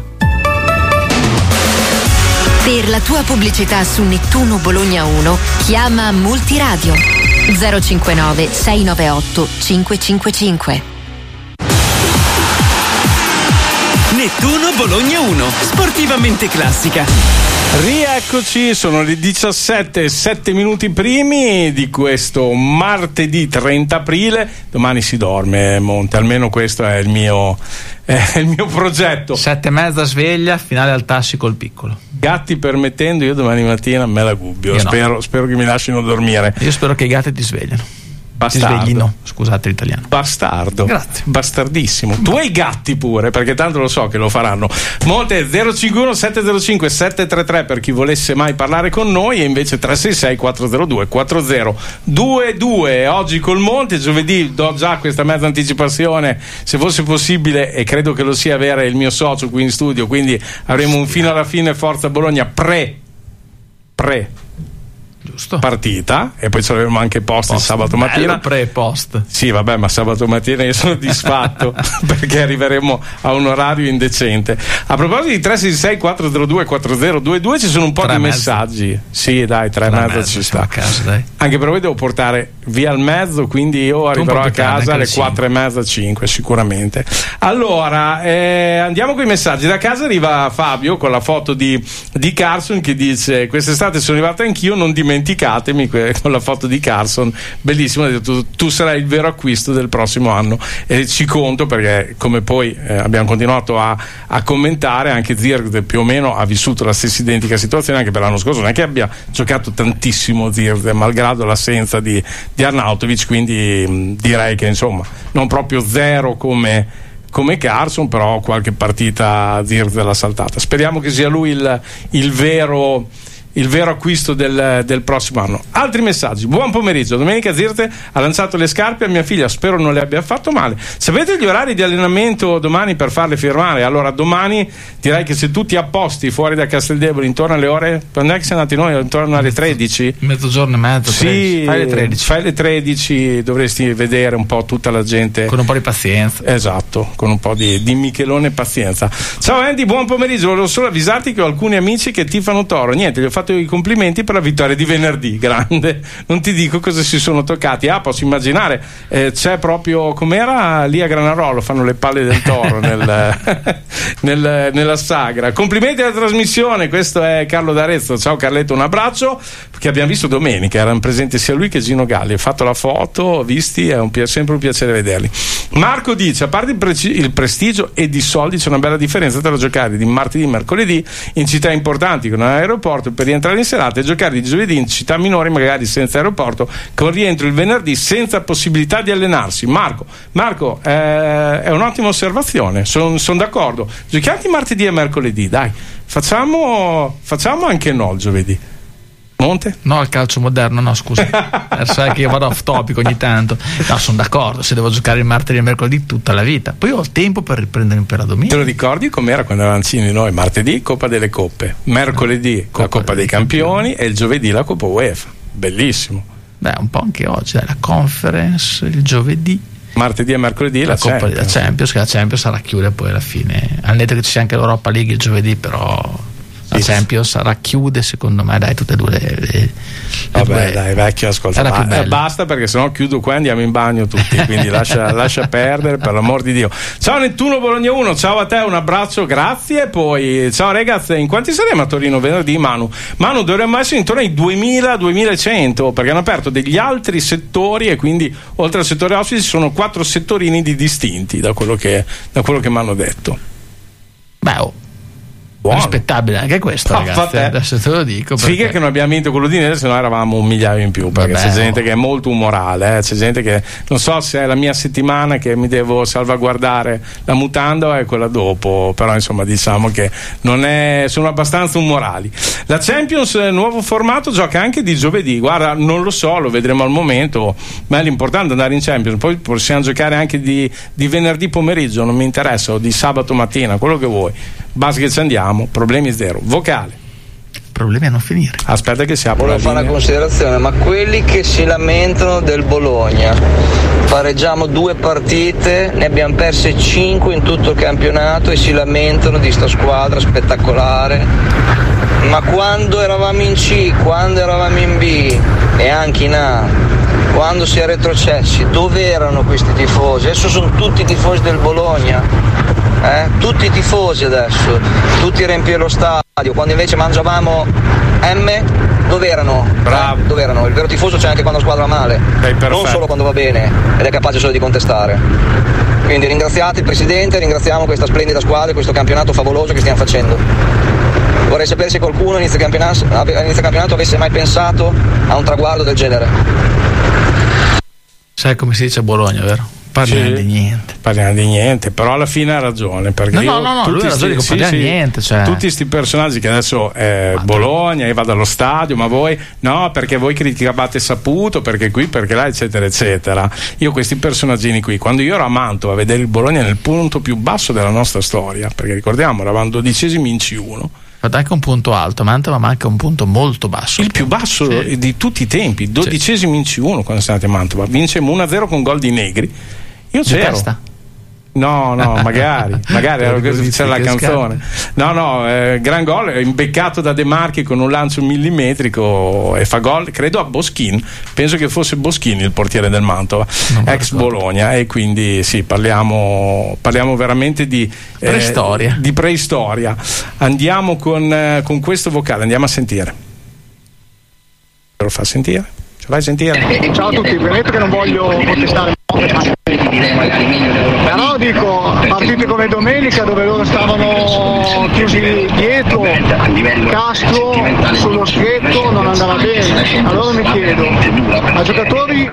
Per la tua pubblicità su Nettuno Bologna 1, chiama Multiradio 059 698 555. Nettuno Bologna 1, sportivamente classica. Rieccoci, sono le 17:07 primi di questo martedì 30 aprile. Domani si dorme, Monte, almeno questo è il mio progetto. 7:30 sveglia, finale al tassi col piccolo. Gatti permettendo, io domani mattina me la gubbio. Spero che mi lasciino dormire. Io spero che i gatti ti svegliano. Bastardo. Ti sveglino, scusate l'italiano. Bastardo. Grazie. Bastardissimo. Tu hai gatti pure, perché tanto lo so che lo faranno. Monte 051 705 733 per chi volesse mai parlare con noi, e invece 366 402 4022. Oggi col Monte, giovedì, do già questa mezza anticipazione, se fosse possibile, e credo che lo sia avere il mio socio qui in studio, quindi avremo un fino alla fine Forza Bologna pre giusto, partita, e poi ci avremo anche post il sabato mattina. Pre-post. Sì, vabbè, ma sabato mattina io sono disfatto perché arriveremo a un orario indecente. A proposito di 366 402 4022 ci sono un po' di messaggi. Sì, dai, 3:30 ci sta. A casa, dai. Anche però devo portare via il mezzo, quindi io arriverò a casa alle 4:30, 5 sicuramente. Allora, andiamo con i messaggi. Da casa arriva Fabio con la foto di Carson che dice: quest'estate sono arrivato anch'io, non dimenticatemi, con la foto di Carson, bellissimo. Ha detto: tu sarai il vero acquisto del prossimo anno, e ci conto, perché come poi abbiamo continuato a commentare, anche Zirkzee più o meno ha vissuto la stessa identica situazione anche per l'anno scorso. Non è che abbia giocato tantissimo Zirkzee, malgrado l'assenza di Arnautovic, quindi direi che insomma non proprio zero come Carson, però qualche partita Zirkzee l'ha saltata. Speriamo che sia lui il vero acquisto del prossimo anno. Altri messaggi: buon pomeriggio, domenica Zirkzee ha lanciato le scarpe a mia figlia, spero non le abbia fatto male. Sapete gli orari di allenamento domani per farle firmare? Allora domani direi che se tu ti apposti fuori da Casteldebole intorno alle ore, quando è che siamo andati noi? Intorno alle 13, mezzogiorno e mezzo. sì, fai le 13, dovresti vedere un po' tutta la gente con un po' di pazienza. Esatto, con un po' di Michelone pazienza. Ciao Andy, buon pomeriggio, volevo solo avvisarti che ho alcuni amici che tifano Toro. Niente, gli ho fatto i complimenti per la vittoria di venerdì, grande, non ti dico cosa si sono toccati. Posso immaginare, c'è proprio, com'era lì a Granarolo, fanno le palle del Toro nella sagra. Complimenti alla trasmissione, questo è Carlo D'Arezzo. Ciao Carletto, un abbraccio, che abbiamo visto domenica, erano presenti sia lui che Gino Galli, ho fatto la foto, visti, è sempre un piacere vederli. Marco dice: a parte il prestigio e di soldi, c'è una bella differenza tra giocare di martedì e mercoledì in città importanti con un aeroporto per rientrare in serata, e giocare di giovedì in città minori magari senza aeroporto, con rientro il venerdì senza possibilità di allenarsi. Marco, è un'ottima osservazione, sono d'accordo. Giochiamo di martedì e mercoledì, dai, facciamo anche no il giovedì. Monte? No, al calcio moderno, no, scusa. Sai che io vado off topic ogni tanto. No, sono d'accordo, se devo giocare il martedì e il mercoledì tutta la vita, poi ho il tempo per riprendermi per la domenica. Te lo ricordi com'era quando eravamo vicini noi? Martedì Coppa delle Coppe, mercoledì la Coppa dei Campioni e il giovedì la Coppa UEFA. Bellissimo. Beh, un po' anche oggi, la Conference, il giovedì, martedì e mercoledì la Coppa della Champions, che la Champions sarà chiusa poi alla fine, al netto che ci sia anche l'Europa League il giovedì, però La Champions racchiude secondo me tutte e due vabbè dai vecchio, ascolta, basta, perché sennò chiudo qua e andiamo in bagno tutti, quindi lascia perdere, per l'amor di Dio. Ciao Nettuno Bologna 1, ciao a te, un abbraccio, grazie. E poi ciao ragazzi, in quanti saremo a Torino venerdì? Manu dovremmo essere intorno ai 2000-2100, perché hanno aperto degli altri settori e quindi oltre al settore ospiti ci sono 4 settorini distinti da quello che mi hanno detto. Rispettabile anche questo, ragazzi, adesso te lo dico perché... Figa che non abbiamo vinto quello di nero, se no eravamo 1 migliaio in più, perché c'è gente che è molto umorale, c'è gente che non so se è la mia settimana che mi devo salvaguardare la mutanda o è quella dopo, però insomma diciamo che sono abbastanza umorali. La Champions, nuovo formato, gioca anche di giovedì, guarda, non lo so, lo vedremo al momento, ma l'importante è andare in Champions, poi possiamo giocare anche di venerdì pomeriggio, non mi interessa, o di sabato mattina, quello che vuoi, basta che ci andiamo. Problemi zero. Vocale. Problemi a non finire. Aspetta che si apra. Volevo fare una considerazione, ma quelli che si lamentano del Bologna, pareggiamo 2 partite, ne abbiamo perse 5 in tutto il campionato e si lamentano di sta squadra spettacolare. Ma quando eravamo in C, quando eravamo in B e anche in A, quando si è retrocessi, dove erano questi tifosi? Adesso sono tutti tifosi del Bologna. Tutti i tifosi adesso, tutti riempire lo stadio, quando invece mangiavamo dove erano? Bravo. Dove erano? Il vero tifoso c'è anche quando la squadra va male, non solo quando va bene ed è capace solo di contestare. Quindi ringraziate il Presidente, ringraziamo questa splendida squadra e questo campionato favoloso che stiamo facendo. Vorrei sapere se qualcuno all'inizio campionato avesse mai pensato a un traguardo del genere. Sai come si dice a Bologna, vero? Parliamo di niente, però alla fine ha ragione, perché lui ha ragione, parliamo di niente, cioè. Tutti sti personaggi che adesso Bologna, io vado allo stadio, ma voi no, perché voi criticavate Saputo, perché qui, perché là, eccetera eccetera. Io questi personaggini qui, quando io ero a Mantova a vedere il Bologna nel punto più basso della nostra storia, perché ricordiamo eravamo 12esimi in C1, anche un punto alto, Mantova, ma anche un punto molto basso. Il più basso di tutti i tempi, 12esimi in C1 quando siamo andati a Mantova. Vincemmo 1-0 con gol di Negri. Io c'ero. No, magari c'era la canzone. Gran gol, imbeccato da De Marchi con un lancio millimetrico e fa gol, credo a Boschin, penso che fosse Boschini il portiere del Mantova, ex Bologna, e quindi sì, parliamo veramente di preistoria. Andiamo con questo vocale, andiamo a sentire. Lo fa sentire? Ce l'hai a sentire? Ciao a tutti, premetto che non voglio contestare, però dico, partite come domenica dove loro stavano chiusi dietro, Castro sullo schietto non andava bene, allora mi chiedo, a giocatori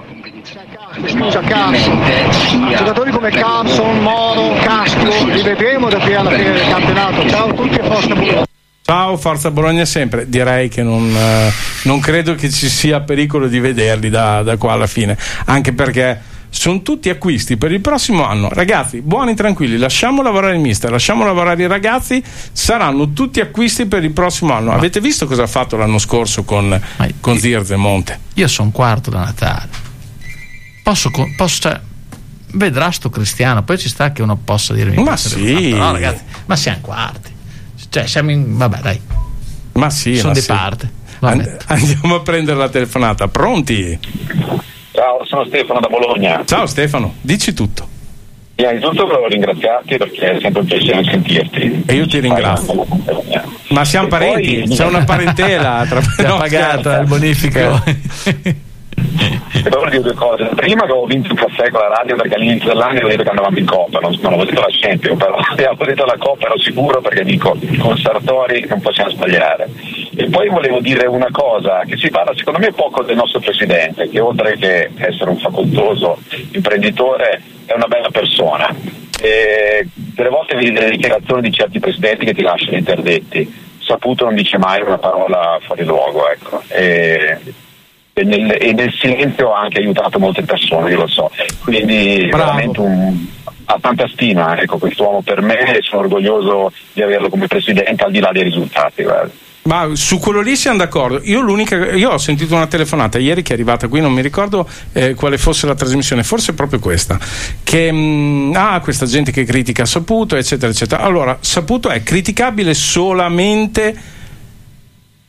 come Carson, Moro, Castro li vedremo da qui alla fine del campionato. Ciao a tutti e forza Bologna. Ciao, forza Bologna sempre. Direi che non credo che ci sia pericolo di vederli da qua alla fine, anche perché sono tutti acquisti per il prossimo anno. Ragazzi, buoni tranquilli, lasciamo lavorare il mister, lasciamo lavorare i ragazzi, saranno tutti acquisti per il prossimo anno. Avete visto cosa ha fatto l'anno scorso con Zirze Monte? Io sono quarto da Natale, posso cioè, vedrà sto Cristiano, poi ci sta che uno possa dirmi ma sì, no ragazzi, ma siamo quarti, cioè siamo in, vabbè dai, ma sì, sono ma di sì. parte. Andiamo a prendere la telefonata. Pronti? Ciao, sono Stefano da Bologna. Ciao Stefano, dici tutto. Innanzitutto volevo ringraziarti perché è sempre un piacere sentirti. E io ti ringrazio. Ma siamo parenti, c'è una parentela tra pagata il bonifico. Devo dire 2 cose. Prima avevo vinto un caffè con la radio perché all'inizio dell'anno avevo detto che andavamo in Coppa, non avevo detto la Champions, però avevo detto la Coppa, ero sicuro, perché dico con Sartori non possiamo sbagliare. E poi volevo dire una cosa, che si parla secondo me poco del nostro presidente, che oltre che essere un facoltoso imprenditore è una bella persona. E delle volte vedi delle dichiarazioni di certi presidenti che ti lasciano interdetti. Saputo non dice mai una parola fuori luogo, ecco. E nel silenzio ha anche aiutato molte persone, io lo so, quindi veramente ha tanta stima, ecco, quest'uomo per me, e sono orgoglioso di averlo come presidente al di là dei risultati, guarda. Ma su quello lì siamo d'accordo. Io ho sentito una telefonata ieri che è arrivata qui, non mi ricordo quale fosse la trasmissione, forse proprio questa, che questa gente che critica Saputo eccetera eccetera. Allora, Saputo è criticabile solamente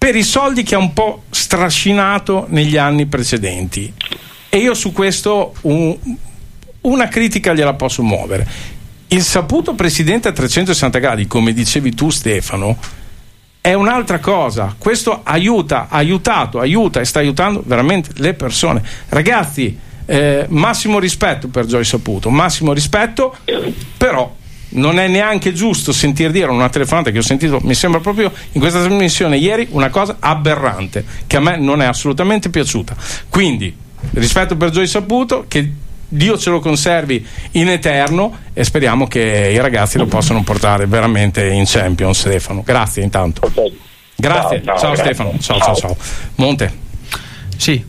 per i soldi che ha un po' strascinato negli anni precedenti. E io su questo una critica gliela posso muovere. Il saputo presidente a 360 gradi, come dicevi tu Stefano, è un'altra cosa. Questo aiuta e sta aiutando veramente le persone. Ragazzi, massimo rispetto per Joy Saputo, massimo rispetto, però non è neanche giusto sentir dire una telefonata che ho sentito, mi sembra proprio in questa trasmissione ieri, una cosa aberrante che a me non è assolutamente piaciuta. Quindi rispetto per Joy Saputo, che Dio ce lo conservi in eterno, e speriamo che i ragazzi lo possano portare veramente in Champions. Stefano, grazie intanto. Grazie, ciao Stefano, ciao. Monte. Sì,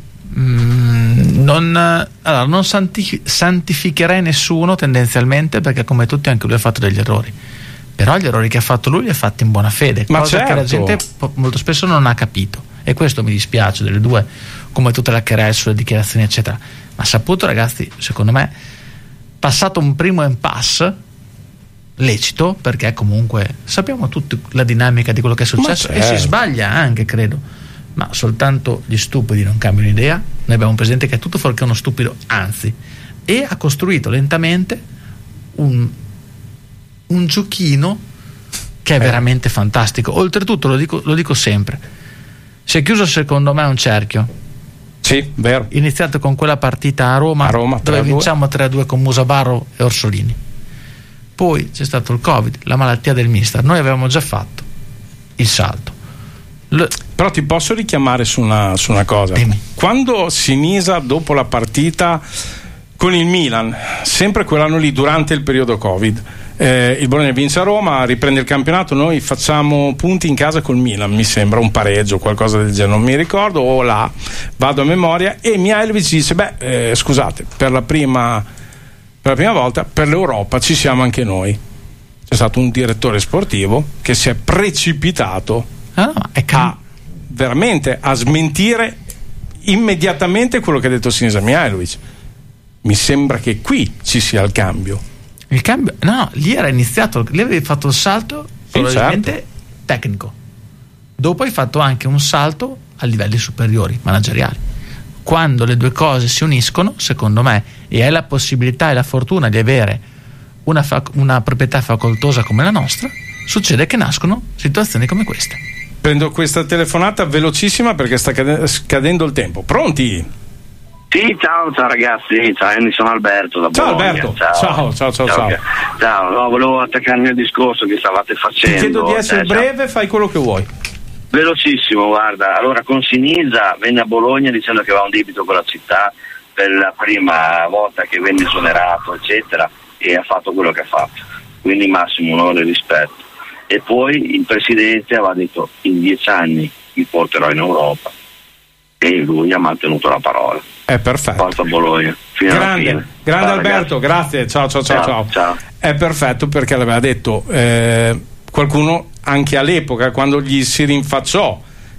non santificherei nessuno tendenzialmente, perché come tutti anche lui ha fatto degli errori, però gli errori che ha fatto lui li ha fatti in buona fede, ma cosa certo, che la gente molto spesso non ha capito, e questo mi dispiace delle due, come tutte le querelle sulle dichiarazioni eccetera. Ma Saputo, ragazzi, secondo me, passato un primo impasse lecito, perché comunque sappiamo tutti la dinamica di quello che è successo, e si sbaglia anche, credo, ma soltanto gli stupidi non cambiano idea. Noi abbiamo un presidente che è tutto fuorché uno stupido, anzi, e ha costruito lentamente un giochino che è veramente fantastico. Oltretutto lo dico sempre, si è chiuso secondo me un cerchio. Sì, vero. Iniziato con quella partita a Roma dove vinciamo 3-2 con Musabarro e Orsolini, poi c'è stato il Covid, la malattia del mister, noi avevamo già fatto il salto. Però ti posso richiamare su una cosa. Dimmi. Quando Sinisa, dopo la partita con il Milan, sempre quell'anno lì, durante il periodo Covid, il Bologna vince a Roma, riprende il campionato, noi facciamo punti in casa col Milan, mi sembra, un pareggio, qualcosa del genere, non mi ricordo, o là, vado a memoria, e Mihajlovic dice scusate, per la prima volta per l'Europa ci siamo anche noi. C'è stato un direttore sportivo che si è precipitato veramente a smentire immediatamente quello che ha detto Sinisa Mihajlovic. Mi sembra che qui ci sia il cambio. Il cambio? No, lì era iniziato, lì avevi fatto il salto probabilmente tecnico, dopo hai fatto anche un salto a livelli superiori, manageriali. Quando le due cose si uniscono, secondo me, e hai la possibilità e la fortuna di avere una proprietà facoltosa come la nostra, succede che nascono situazioni come queste. Prendo questa telefonata velocissima perché sta scadendo il tempo. Pronti? Sì, ciao ragazzi, ciao, sono Alberto da Bologna. Alberto, ciao. No, volevo attaccarmi al discorso che stavate facendo. Ti chiedo di essere breve, fai quello che vuoi. Velocissimo, guarda, allora con Sinisa venne a Bologna dicendo che aveva un debito con la città per la prima volta che venne esonerato, eccetera, e ha fatto quello che ha fatto, quindi massimo onore e rispetto. E poi il presidente aveva detto: in 10 anni vi porterò in Europa, e lui ha mantenuto la parola. È perfetto. Porta Bologna fino alla fine. Grande Alberto, grazie, ciao. È perfetto, perché l'aveva detto qualcuno anche all'epoca, quando gli si rinfacciò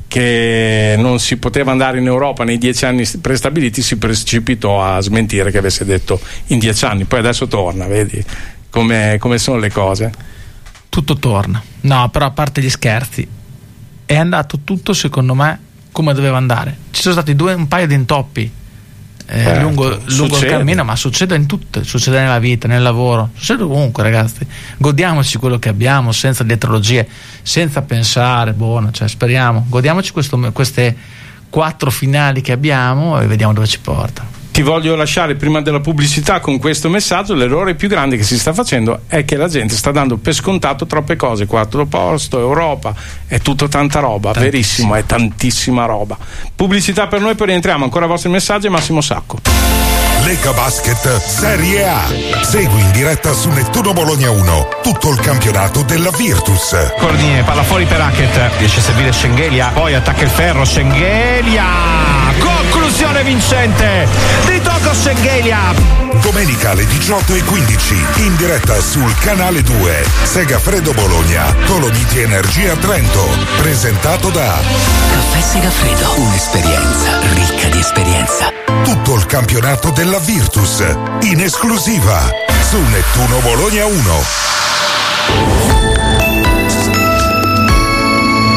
che non si poteva andare in Europa nei 10 anni prestabiliti, si precipitò a smentire che avesse detto in 10 anni. Poi adesso torna, vedi come sono le cose. Tutto torna. No, però a parte gli scherzi, è andato tutto secondo me come doveva andare. Ci sono stati un paio di intoppi lungo il cammino, ma succede in tutto, succede nella vita, nel lavoro, succede ovunque, ragazzi. Godiamoci quello che abbiamo senza dietrologie, senza pensare, speriamo, godiamoci queste 4 finali che abbiamo e vediamo dove ci portano. Ti voglio lasciare prima della pubblicità con questo messaggio. L'errore più grande che si sta facendo è che la gente sta dando per scontato troppe cose. 4 posto, Europa, è tutto tanta roba, verissimo, è tantissima roba. Pubblicità per noi, poi rientriamo. Ancora i vostri messaggi, Massimo Sacco. Lega Basket Serie A. Segui in diretta su Nettuno Bologna 1 tutto il campionato della Virtus. Cordine, palla fuori per Hackett, riesce a servire Schengelia, poi attacca il ferro, Schengelia, conclusione vincente di Tocco Schengelia. Domenica alle 18:15 in diretta sul canale 2 Segafredo Bologna, Dolomiti Energia Trento, presentato da Caffè Segafredo, un'esperienza ricca di esperienza. Tutto il campionato della Virtus in esclusiva su Nettuno Bologna 1.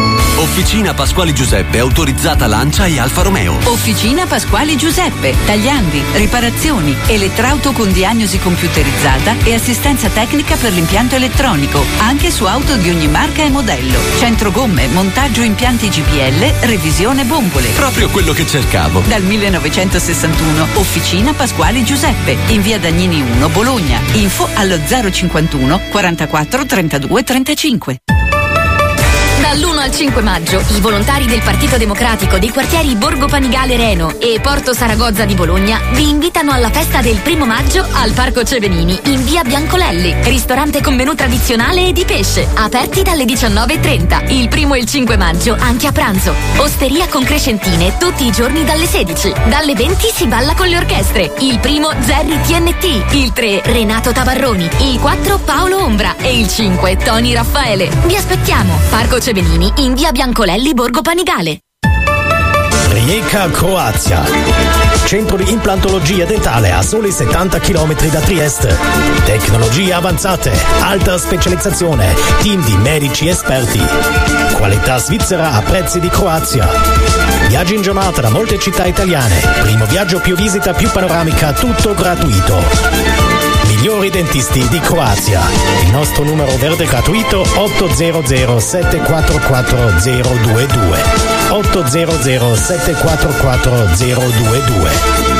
Officina Pasquale Giuseppe, autorizzata Lancia e Alfa Romeo. Officina Pasquale Giuseppe, tagliandi, riparazioni, elettrauto con diagnosi computerizzata e assistenza tecnica per l'impianto elettronico, anche su auto di ogni marca e modello. Centro gomme, montaggio impianti GPL, revisione bombole. Proprio quello che cercavo. Dal 1961, Officina Pasquale Giuseppe, in via Dagnini 1, Bologna. Info allo 051 44 32 35. Dall'1 al 5 maggio, i volontari del Partito Democratico dei quartieri Borgo Panigale Reno e Porto Saragozza di Bologna vi invitano alla festa del 1 maggio al Parco Cevenini in via Biancolelli. Ristorante con menù tradizionale e di pesce, aperti dalle 19:30. Il 1 e il 5 maggio anche a pranzo. Osteria con crescentine tutti i giorni dalle 16. Dalle 20 si balla con le orchestre. Il 1 Zerri TNT, il 3 Renato Tabarroni, il 4 Paolo Ombra e il 5 Tony Raffaele. Vi aspettiamo. Parco Cevenini in via Biancolelli, Borgo Panigale. Rijeka, Croazia. Centro di implantologia dentale a soli 70 km da Trieste. Tecnologie avanzate, alta specializzazione, team di medici esperti. Qualità svizzera a prezzi di Croazia. Viaggi in giornata da molte città italiane. Primo viaggio più visita più panoramica, tutto gratuito. Migliori dentisti di Croazia. Il nostro numero verde gratuito 800 744 022. 800 744 022.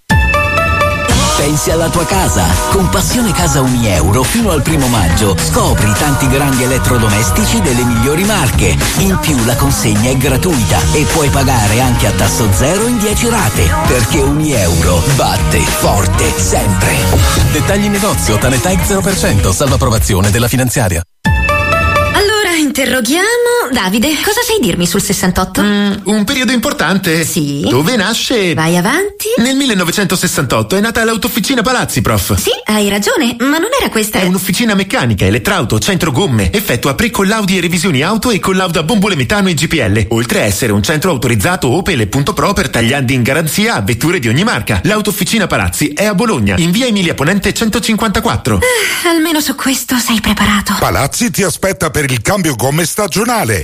Pensi alla tua casa? Con Passione Casa €1 fino al 1 maggio scopri tanti grandi elettrodomestici delle migliori marche. In più la consegna è gratuita e puoi pagare anche a tasso zero in 10 rate, perché €1 batte forte sempre. Dettagli in negozio, Tanetag 0%, salvo approvazione della finanziaria. Allora, interroghiamo Davide. Cosa sai dirmi sul 68? Un periodo importante. Sì. Dove nasce? Vai avanti. Nel 1968 è nata l'autofficina Palazzi, prof. Sì, hai ragione, ma non era questa. È un'officina meccanica, elettrauto, centro gomme. Effettua pre-collaudi e revisioni auto e collauda bombole metano e GPL. Oltre a essere un centro autorizzato Opel e Punto Pro per tagliandi in garanzia a vetture di ogni marca. L'autofficina Palazzi è a Bologna, in via Emilia Ponente 154. Almeno su questo sei preparato. Palazzi ti aspetta per il cambio gomme stagionale.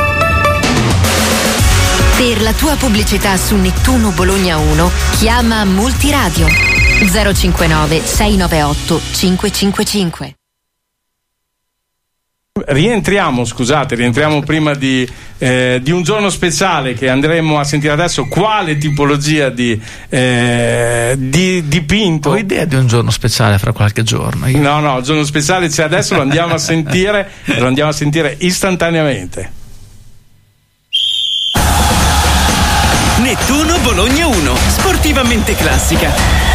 Per la tua pubblicità su Nettuno Bologna 1, chiama Multiradio 059 698 555. Rientriamo prima di un giorno speciale che andremo a sentire adesso. Quale tipologia di dipinto? Ho idea di un giorno speciale fra qualche giorno. No, il giorno speciale c'è adesso, lo andiamo a sentire e lo andiamo a sentire istantaneamente. Nettuno Bologna 1, sportivamente classica.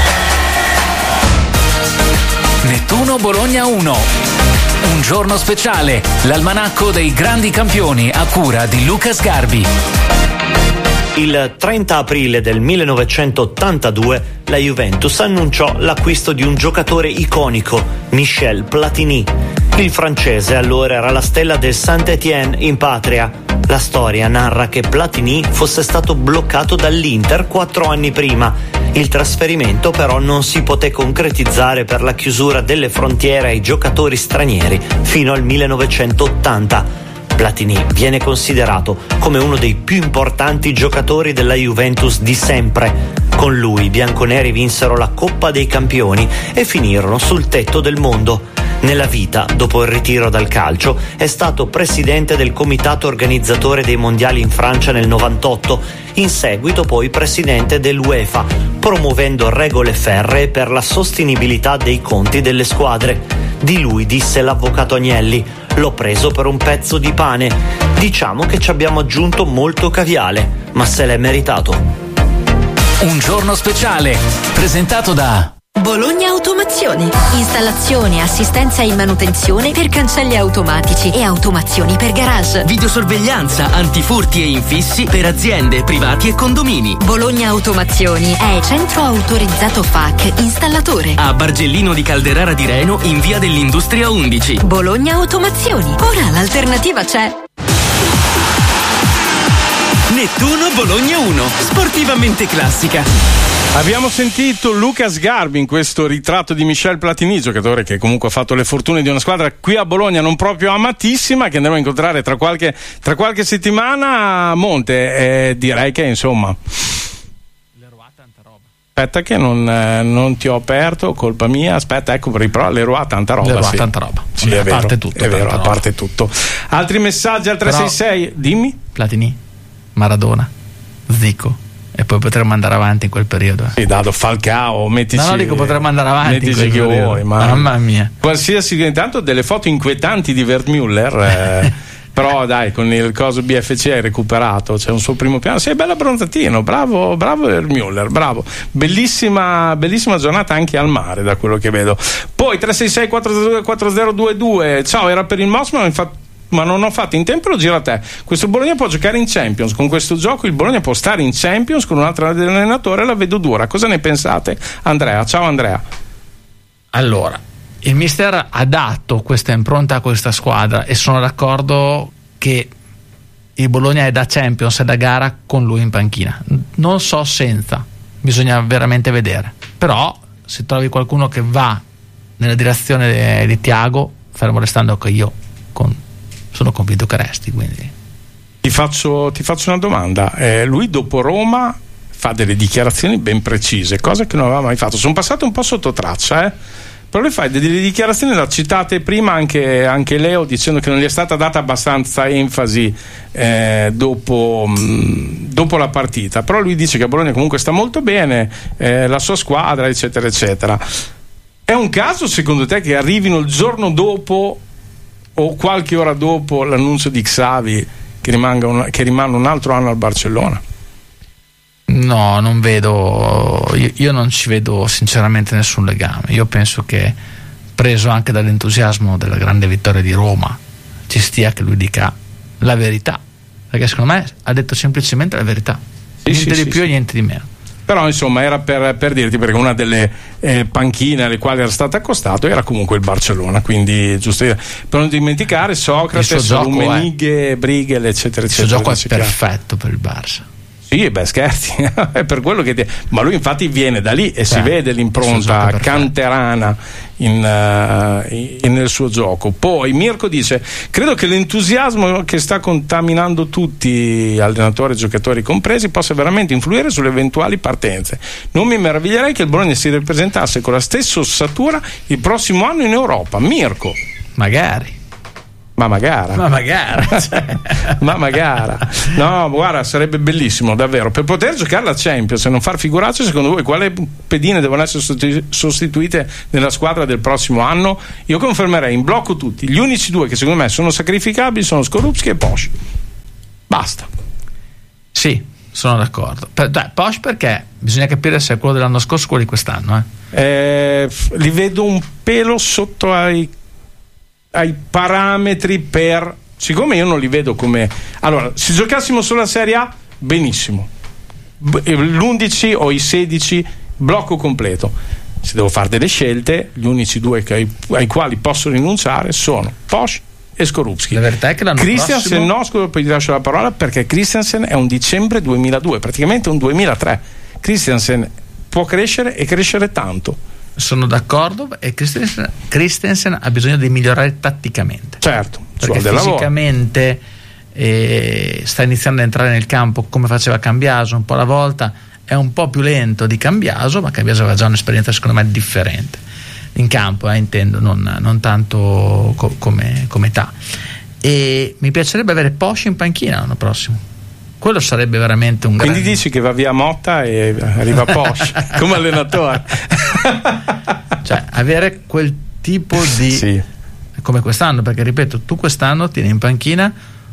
Nettuno Bologna 1, un giorno speciale, l'almanacco dei grandi campioni a cura di Luca Sgarbi. Il 30 aprile del 1982 la Juventus annunciò l'acquisto di un giocatore iconico, Michel Platini. Il francese allora era la stella del Saint-Étienne in patria. La storia narra che Platini fosse stato bloccato dall'Inter 4 anni prima. Il trasferimento però non si poté concretizzare per la chiusura delle frontiere ai giocatori stranieri fino al 1980. Platini viene considerato come uno dei più importanti giocatori della Juventus di sempre. Con lui i bianconeri vinsero la Coppa dei Campioni e finirono sul tetto del mondo. Nella vita, dopo il ritiro dal calcio, è stato presidente del comitato organizzatore dei mondiali in Francia nel 98, in seguito poi presidente dell'UEFA, promuovendo regole ferree per la sostenibilità dei conti delle squadre. Di lui disse l'avvocato Agnelli: l'ho preso per un pezzo di pane. Diciamo che ci abbiamo aggiunto molto caviale, ma se l'è meritato. Un giorno speciale, presentato da Bologna Automazioni. Installazione, assistenza e manutenzione per cancelli automatici e automazioni per garage. Videosorveglianza, antifurti e infissi per aziende, privati e condomini. Bologna Automazioni è centro autorizzato FAC installatore. A Bargellino di Calderara di Reno in via dell'Industria 11. Bologna Automazioni. Ora l'alternativa c'è. Nettuno Bologna 1, sportivamente classica. Abbiamo sentito Luca Sgarbi in questo ritratto di Michel Platini, giocatore che comunque ha fatto le fortune di una squadra qui a Bologna non proprio amatissima, che andremo a incontrare tra qualche settimana. Monte, direi che insomma... Aspetta che non ti ho aperto, colpa mia. Aspetta, ecco, riprova Leroy, tanta roba. Leroy, sì. Tanta roba. Sì, è vero, è vero, a parte tutto. Altri messaggi al 366, dimmi. Platini, Maradona, Zico, e poi potremmo andare avanti in quel periodo. Sì, Dado, Falcao, mettici. No, dico potremmo andare avanti. Mettici che vuoi, mamma mia. Qualsiasi, intanto delle foto inquietanti di Wertmüller. Però dai, con il coso BFC hai recuperato, c'è un suo primo piano, sei bello abbronzatino, bravo Müller, bravo, bellissima giornata anche al mare da quello che vedo. Poi 366-402-4022, ciao, era per il Moss ma non ho fatto in tempo, lo giro a te. Questo Bologna può giocare in Champions, con questo gioco il Bologna può stare in Champions con un altro allenatore, la vedo dura. Cosa ne pensate? Andrea, ciao Andrea. Allora, il mister ha dato questa impronta a questa squadra e sono d'accordo che il Bologna è da Champions, è da gara con lui in panchina. Non so senza, bisogna veramente vedere. Però se trovi qualcuno che va nella direzione di Thiago, fermo restando che io sono convinto che resti. Quindi ti faccio una domanda. Lui dopo Roma fa delle dichiarazioni ben precise, cosa che non aveva mai fatto. Sono passate un po' sotto traccia, però lui fa delle dichiarazioni, l'ha citate prima anche Leo, dicendo che non gli è stata data abbastanza enfasi dopo la partita. Però lui dice che a Bologna comunque sta molto bene, la sua squadra, eccetera eccetera. È un caso secondo te che arrivino il giorno dopo o qualche ora dopo l'annuncio di Xavi che rimane un altro anno al Barcellona? No, non vedo, io non ci vedo sinceramente nessun legame. Io penso che, preso anche dall'entusiasmo della grande vittoria di Roma, ci stia che lui dica la verità, perché secondo me ha detto semplicemente la verità, niente di più e niente di meno. Però insomma era per dirti, perché una delle panchine alle quali era stato accostato era comunque il Barcellona, quindi giusto per non dimenticare Socrates, Rummenigge, Brighel, eccetera eccetera. Il suo gioco è perfetto per il Barça. Sì, beh, scherzi, è per quello che ma lui infatti viene da lì e si vede l'impronta canterana nel suo gioco. Poi Mirko dice: credo che l'entusiasmo che sta contaminando tutti, allenatori e giocatori compresi, possa veramente influire sulle eventuali partenze. Non mi meraviglierei che il Bologna si ripresentasse con la stessa ossatura il prossimo anno in Europa. Mirko, magari. Ma magari. No, guarda, sarebbe bellissimo davvero per poter giocare la Champions e non far figuracce. Secondo voi quali pedine devono essere sostituite nella squadra del prossimo anno? Io confermerei in blocco tutti. Gli unici due che secondo me sono sacrificabili sono Skorupski e Posch. Basta. Sì, sono d'accordo. Posch perché bisogna capire se è quello dell'anno scorso o quello di quest'anno. Li vedo un pelo sotto ai parametri siccome io non li vedo come, allora, se giocassimo solo la Serie A benissimo, l'11 o i 16 blocco completo. Se devo fare delle scelte, gli unici due ai quali posso rinunciare sono Posch e Skorupski. La verità è che l'anno Christiansen prossimo... poi ti lascio la parola, perché Christiansen è un dicembre 2002, praticamente un 2003. Christiansen può crescere e crescere tanto. Sono d'accordo, e Christensen ha bisogno di migliorare tatticamente. Certo, perché fisicamente sta iniziando a entrare nel campo come faceva Cambiaso un po' alla volta, è un po' più lento di Cambiaso, ma Cambiaso aveva già un'esperienza secondo me differente in campo, intendo, non tanto come età. E mi piacerebbe avere Posch in panchina l'anno prossimo. Quello sarebbe veramente un Quindi dici che va via Motta e arriva Posch come allenatore. Cioè avere quel tipo di come quest'anno, perché ripeto, tu quest'anno tieni in panchina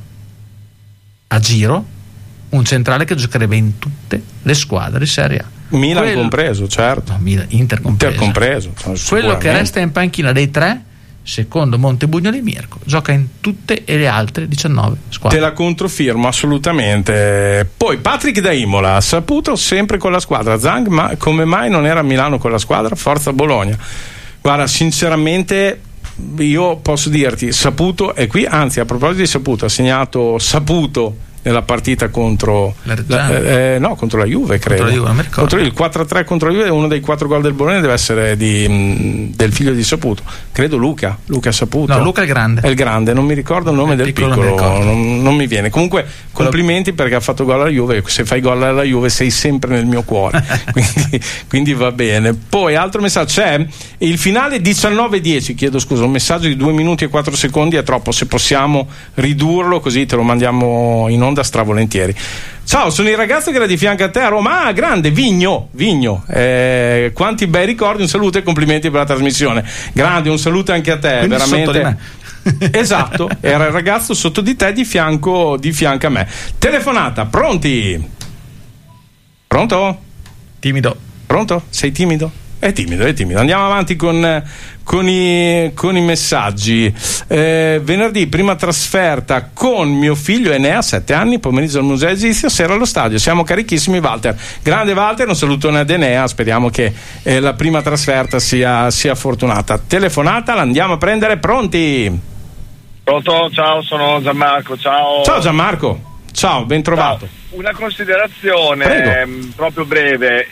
a giro un centrale che giocherebbe in tutte le squadre di Serie A, Milan compreso, certo. No, Inter compreso. Quello che resta in panchina dei tre, secondo Montebugnoli, Mirko gioca in tutte e le altre 19 squadre. Te la controfirmo assolutamente. Poi Patrick da Imola: Saputo sempre con la squadra, Zang ma come mai non era a Milano con la squadra? Forza Bologna. Guarda, sinceramente io posso dirti, Saputo è qui, anzi a proposito di Saputo, ha segnato Saputo nella partita contro contro la Juve, credo. Contro la Juve, non mi ricordo. Il 4-3 contro la Juve, uno dei 4 gol del Bologna deve essere del figlio di Saputo, credo Luca Saputo. No, Luca è il grande, non mi ricordo il nome del piccolo, non mi viene. Comunque complimenti perché ha fatto gol alla Juve. Se fai gol alla Juve sei sempre nel mio cuore. quindi va bene. Poi altro messaggio, c'è il finale 19-10, chiedo scusa, un messaggio di 2 minuti e 4 secondi è troppo, se possiamo ridurlo così te lo mandiamo in onda stravolentieri. Ciao, sono il ragazzo che era di fianco a te a Roma. Grande Vigno. Quanti bei ricordi, un saluto e complimenti per la trasmissione. Grande, un saluto anche a te. Quindi veramente esatto, era il ragazzo sotto di te, di fianco a me. Telefonata, pronti? Pronto? Timido. Pronto? Sei timido? È timido. Andiamo avanti con i messaggi. Venerdì prima trasferta con mio figlio Enea, 7 anni, pomeriggio al Museo Egizio, sera allo stadio. Siamo carichissimi, Walter. Grande Walter, un salutone ad Enea, speriamo che la prima trasferta sia fortunata. Telefonata, la andiamo a prendere, pronti? Pronto, ciao, sono Gianmarco, ciao. Ciao Gianmarco, ciao, ben trovato. Ciao. Una considerazione proprio breve.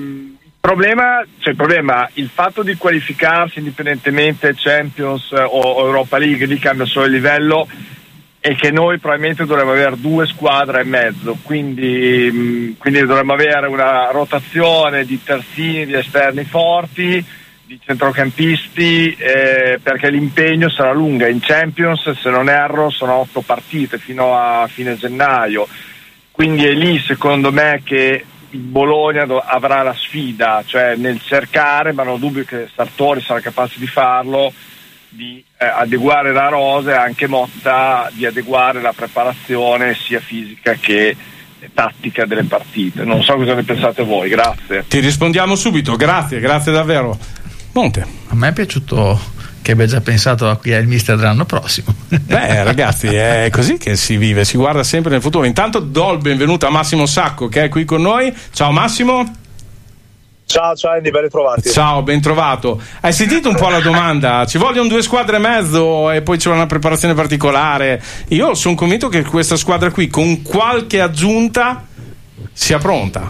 Il fatto di qualificarsi indipendentemente Champions o Europa League, lì cambia solo il livello, e che noi probabilmente dovremmo avere 2 squadre e mezzo, quindi dovremmo avere una rotazione di terzini, di esterni forti, di centrocampisti, perché l'impegno sarà lungo. In Champions, se non erro, sono 8 partite fino a fine gennaio, quindi è lì secondo me che il Bologna avrà la sfida, cioè nel cercare, ma non ho dubbio che Sartori sarà capace di farlo, di adeguare la rosa, e anche Motta di adeguare la preparazione sia fisica che tattica delle partite. Non so cosa ne pensate voi, grazie. Ti rispondiamo subito, grazie davvero. Monte. A me è piaciuto che abbia già pensato a chi è il mister dell'anno prossimo. Beh ragazzi, è così che si vive, si guarda sempre nel futuro. Intanto do il benvenuto a Massimo Sacco che è qui con noi. Ciao Massimo. Ciao Andy, ben ritrovati. Ciao, ben trovato. Hai sentito un po' la domanda? Ci vogliono 2 squadre e mezzo e poi c'è una preparazione particolare. Io sono convinto che questa squadra qui con qualche aggiunta sia pronta.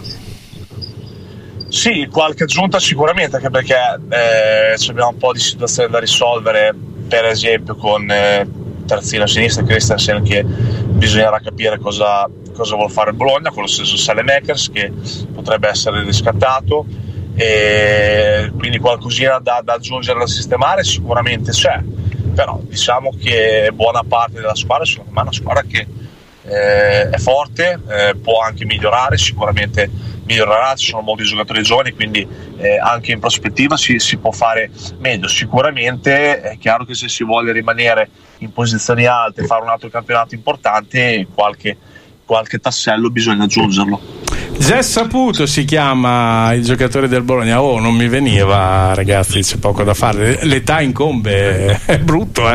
Sì, qualche aggiunta sicuramente, anche perché abbiamo un po' di situazioni da risolvere, per esempio con terzino a sinistra Christensen, che bisognerà capire cosa vuol fare il Bologna, con lo stesso Saelemaekers che potrebbe essere riscattato, e quindi qualcosina da aggiungere, da sistemare sicuramente c'è, però diciamo che buona parte della squadra secondo me è una squadra che è forte, può anche migliorare, sicuramente migliorerà, ci sono molti giocatori giovani, quindi anche in prospettiva si può fare meglio. Sicuramente è chiaro che se si vuole rimanere in posizioni alte e fare un altro campionato importante, qualche tassello bisogna aggiungerlo. Già Saputo si chiama il giocatore del Bologna. Non mi veniva, ragazzi, c'è poco da fare, l'età incombe, è brutta.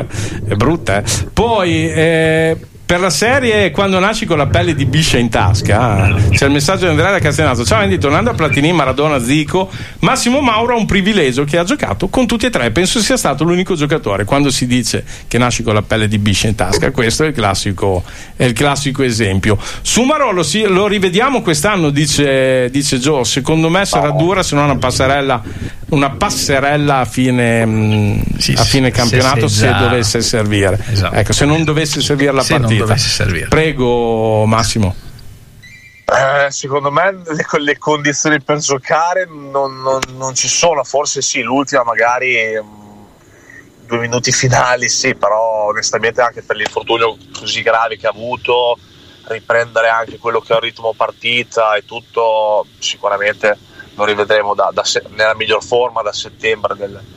Poi per la serie Quando nasci con la pelle di biscia in tasca, c'è il messaggio di Andrea da Castenato. Ciao Andy, tornando a Platini, Maradona, Zico, Massimo Mauro ha un privilegio che ha giocato con tutti e 3, penso sia stato l'unico giocatore. Quando si dice che nasci con la pelle di biscia in tasca, questo è il classico esempio. Sumaro lo rivediamo quest'anno, dice Joe, secondo me sarà dura, se no una passerella a fine campionato, se dovesse servire. Esatto. Ecco, se non dovesse servire la partita. Prego Massimo. Secondo me le condizioni per giocare non ci sono, forse sì, l'ultima magari 2 minuti finali sì, però onestamente anche per l'infortunio così grave che ha avuto, riprendere anche quello che è il ritmo partita e tutto, sicuramente lo rivedremo nella miglior forma da settembre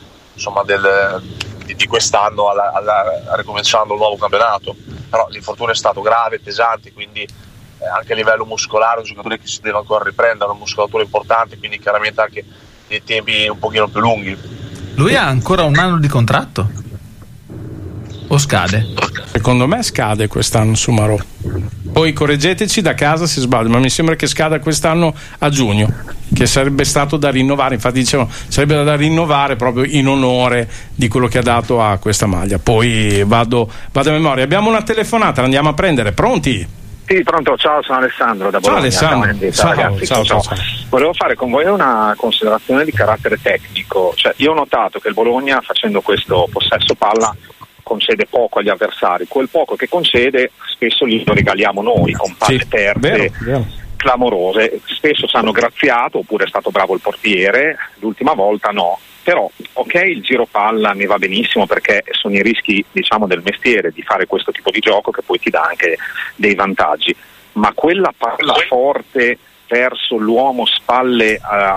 di quest'anno a ricominciando il nuovo campionato. Però l'infortunio è stato grave, pesante, quindi anche a livello muscolare un giocatore che si deve ancora riprendere, una muscolatura importante, quindi chiaramente anche dei tempi un pochino più lunghi. Lui ha ancora 1 anno di contratto? O scade? Secondo me scade quest'anno Sumarò. Poi correggeteci da casa se sbaglio, ma mi sembra che scada quest'anno a giugno, che sarebbe stato da rinnovare. Infatti dicevano sarebbe da rinnovare proprio in onore di quello che ha dato a questa maglia. Poi vado a memoria. Abbiamo una telefonata, la andiamo a prendere. Pronti? Sì, pronto, ciao, sono Alessandro da Bologna. Ciao Alessandro, ciao. Volevo fare con voi una considerazione di carattere tecnico. Cioè, io ho notato che il Bologna, facendo questo possesso palla, concede poco agli avversari. Quel poco che concede spesso lo regaliamo noi con palle perde clamorose. Spesso ci hanno graziato, oppure è stato bravo il portiere, l'ultima volta no. Però ok, il giro palla mi va benissimo perché sono i rischi, diciamo, del mestiere di fare questo tipo di gioco che poi ti dà anche dei vantaggi, ma quella palla forte verso l'uomo, spalle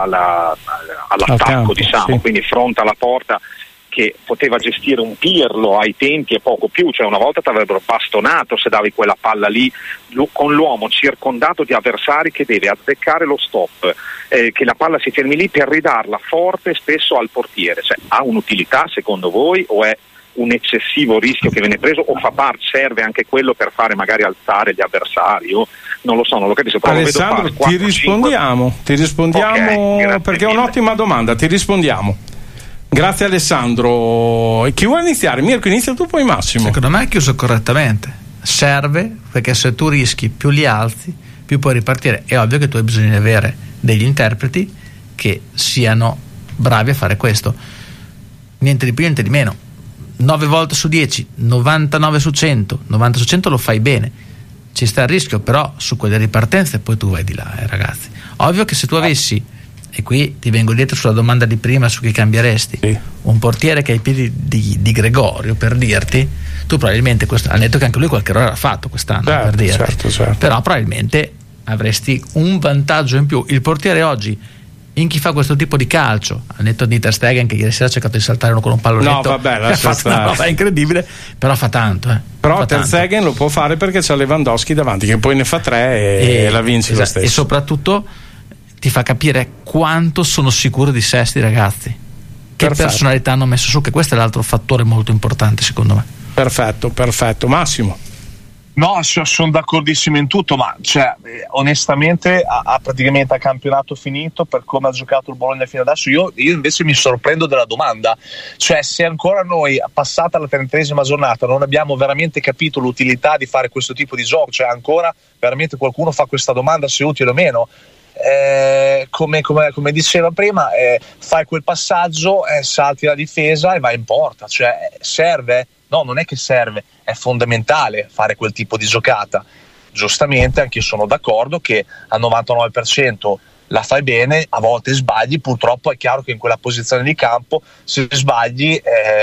all'attacco, diciamo, quindi fronte alla porta, che poteva gestire un Pirlo ai tempi e poco più, cioè una volta ti avrebbero bastonato se davi quella palla lì, con l'uomo circondato di avversari che deve azzeccare lo stop, che la palla si fermi lì per ridarla forte spesso al portiere. Cioè, ha un'utilità secondo voi o è un eccessivo rischio che viene preso, o serve anche quello per fare magari alzare gli avversari? O non lo so, non lo capisco. Alessandro, ti rispondiamo okay, perché è un'ottima domanda, ti rispondiamo. Grazie Alessandro. Chi vuole iniziare? Mirko, inizia tu, poi Massimo. Secondo me è chiuso correttamente. Serve perché se tu rischi più li alzi, più puoi ripartire. È ovvio che tu hai bisogno di avere degli interpreti che siano bravi a fare questo. Niente di più, niente di meno. 9 volte su 10, 99 su 100, 90 su 100 lo fai bene. Ci sta il rischio, però su quelle ripartenze poi tu vai di là, ragazzi. Ovvio che se tu avessi, e qui ti vengo dietro sulla domanda di prima su chi cambieresti, un portiere che ha i piedi di Gregorio, per dirti, tu probabilmente, al netto che anche lui qualche errore ha fatto quest'anno, per dirti, certo. Però probabilmente avresti un vantaggio in più. Il portiere oggi, in chi fa questo tipo di calcio, al netto di Ter Stegen, che ieri sera ha cercato di saltare uno con un pallonetto, ha fatto una roba incredibile, però fa tanto. Però Ter Stegen lo può fare perché c'ha Lewandowski davanti, che poi ne fa 3 e la vince lo stesso. E soprattutto ti fa capire quanto sono sicuro di sé sti ragazzi, che personalità hanno messo su, che questo è l'altro fattore molto importante secondo me. Perfetto. Massimo? No, sono d'accordissimo in tutto, ma onestamente ha praticamente a campionato finito per come ha giocato il Bologna fino adesso. Io invece mi sorprendo della domanda, cioè se ancora noi, passata la 30ª giornata, non abbiamo veramente capito l'utilità di fare questo tipo di gioco, cioè ancora veramente qualcuno fa questa domanda se è utile o meno. Come diceva prima, fai quel passaggio, salti la difesa e vai in porta. Cioè serve? No, non è che serve, è fondamentale fare quel tipo di giocata. Giustamente anche io sono d'accordo che al 99% la fai bene, a volte sbagli, purtroppo è chiaro che in quella posizione di campo se sbagli